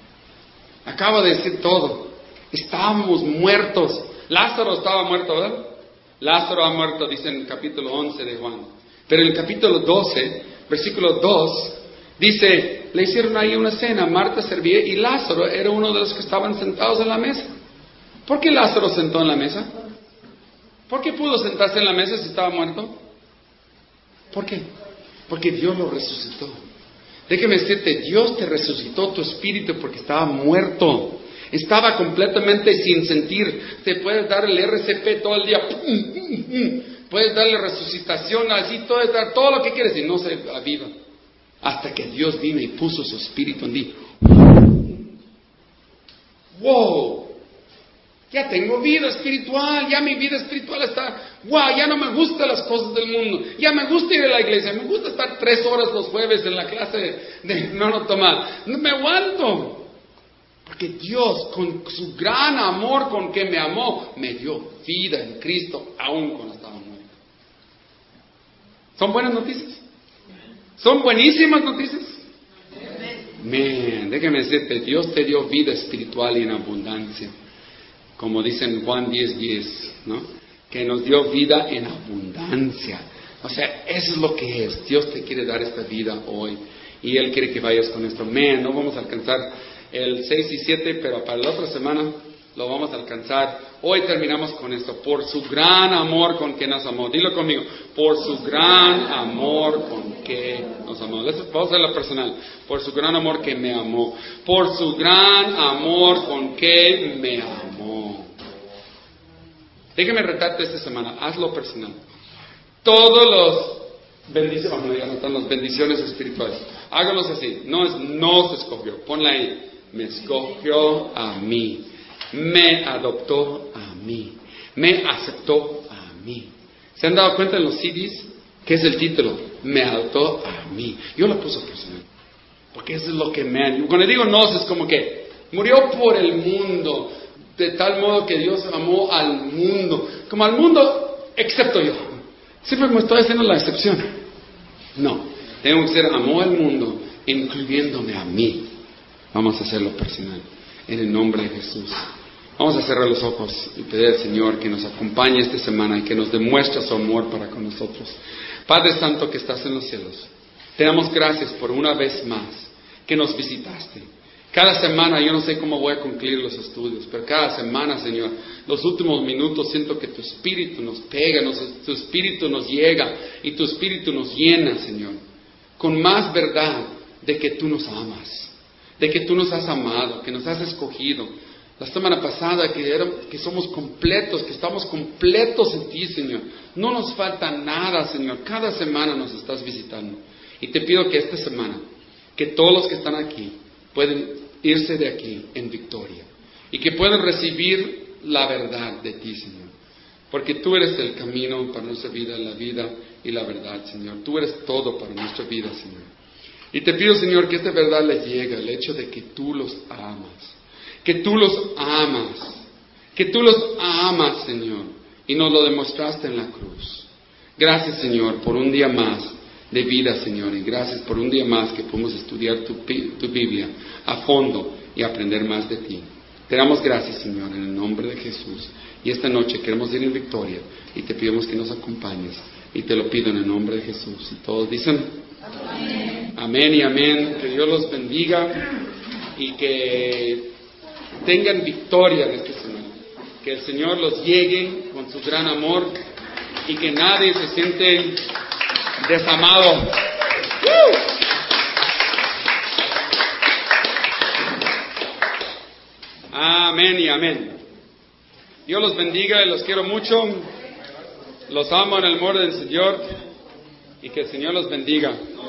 Acabo de decir todo. Estábamos muertos. Lázaro estaba muerto, ¿verdad? Lázaro ha muerto, dice en el capítulo once de Juan. Pero en el capítulo doce, versículo dos, dice: le hicieron ahí una cena, Marta servía y Lázaro era uno de los que estaban sentados en la mesa. ¿Por qué Lázaro sentó en la mesa? ¿Por qué pudo sentarse en la mesa si estaba muerto? ¿Por qué? Porque Dios lo resucitó. Déjeme decirte, Dios te resucitó tu espíritu porque estaba muerto. Estaba completamente sin sentir. Te puedes dar el R C P todo el día. Puedes darle resucitación así, todo, todo lo que quieres y no se aviva. Hasta que Dios vino y puso su espíritu en ti. ¡Wow! Ya tengo vida espiritual, ya mi vida espiritual está, wow, ya no me gustan las cosas del mundo, ya me gusta ir a la iglesia, me gusta estar tres horas los jueves en la clase de, de no, no tomar, no me aguanto, porque Dios con su gran amor con que me amó, me dio vida en Cristo, aún cuando estaba muerto. ¿Son buenas noticias? ¿Son buenísimas noticias? Man, déjame decirte, Dios te dio vida espiritual y en abundancia. Como dice en Juan diez diez, ¿no? Que nos dio vida en abundancia. O sea, eso es lo que es. Dios te quiere dar esta vida hoy. Y Él quiere que vayas con esto. Man, no vamos a alcanzar el seis y siete, pero para la otra semana lo vamos a alcanzar. Hoy terminamos con esto. Por su gran amor con que nos amó. Dilo conmigo. Por su gran amor con que nos amó. Vamos a hacerlo personal. Por su gran amor que me amó. Por su gran amor con que me amó. Déjame retarte esta semana. Hazlo personal. Todos los bendiciones, vamos a anotar las bendiciones espirituales. Hágalos así. No es nos escogió. Ponla ahí. Me escogió a mí. Me adoptó a mí. Me aceptó a mí. ¿Se han dado cuenta en los C Ds? ¿Qué es el título? Me adoptó a mí. Yo lo puse personal. Porque eso es lo que me... Cuando digo nos es como que murió por el mundo. De tal modo que Dios amó al mundo. Como al mundo, excepto yo. Siempre me estoy haciendo la excepción. No. Tengo que ser amó al mundo, incluyéndome a mí. Vamos a hacerlo personal. En el nombre de Jesús. Vamos a cerrar los ojos y pedir al Señor que nos acompañe esta semana y que nos demuestre su amor para con nosotros. Padre Santo que estás en los cielos, te damos gracias por una vez más que nos visitaste. Cada semana, yo no sé cómo voy a concluir los estudios, pero cada semana, Señor, los últimos minutos siento que tu Espíritu nos pega, nos, tu Espíritu nos llega y tu Espíritu nos llena, Señor, con más verdad de que tú nos amas, de que tú nos has amado, que nos has escogido. La semana pasada que, era, que somos completos, que estamos completos en ti, Señor. No nos falta nada, Señor. Cada semana nos estás visitando. Y te pido que esta semana, que todos los que están aquí pueden irse de aquí en victoria. Y que puedan recibir la verdad de ti, Señor. Porque tú eres el camino para nuestra vida, la vida y la verdad, Señor. Tú eres todo para nuestra vida, Señor. Y te pido, Señor, que esta verdad les llegue, el hecho de que tú los amas. Que tú los amas, que tú los amas, Señor, y nos lo demostraste en la cruz. Gracias, Señor, por un día más de vida, Señor, y gracias por un día más que podemos estudiar tu, tu Biblia a fondo y aprender más de ti. Te damos gracias, Señor, en el nombre de Jesús. Y esta noche queremos ir en victoria y te pedimos que nos acompañes. Y te lo pido en el nombre de Jesús. Y todos dicen, amén, amén y amén. Que Dios los bendiga y que tengan victoria en esta semana. Que el Señor los llegue con su gran amor y que nadie se siente desamado. ¡Uh! Amén y amén. Dios los bendiga y los quiero mucho. Los amo en el amor del Señor y que el Señor los bendiga.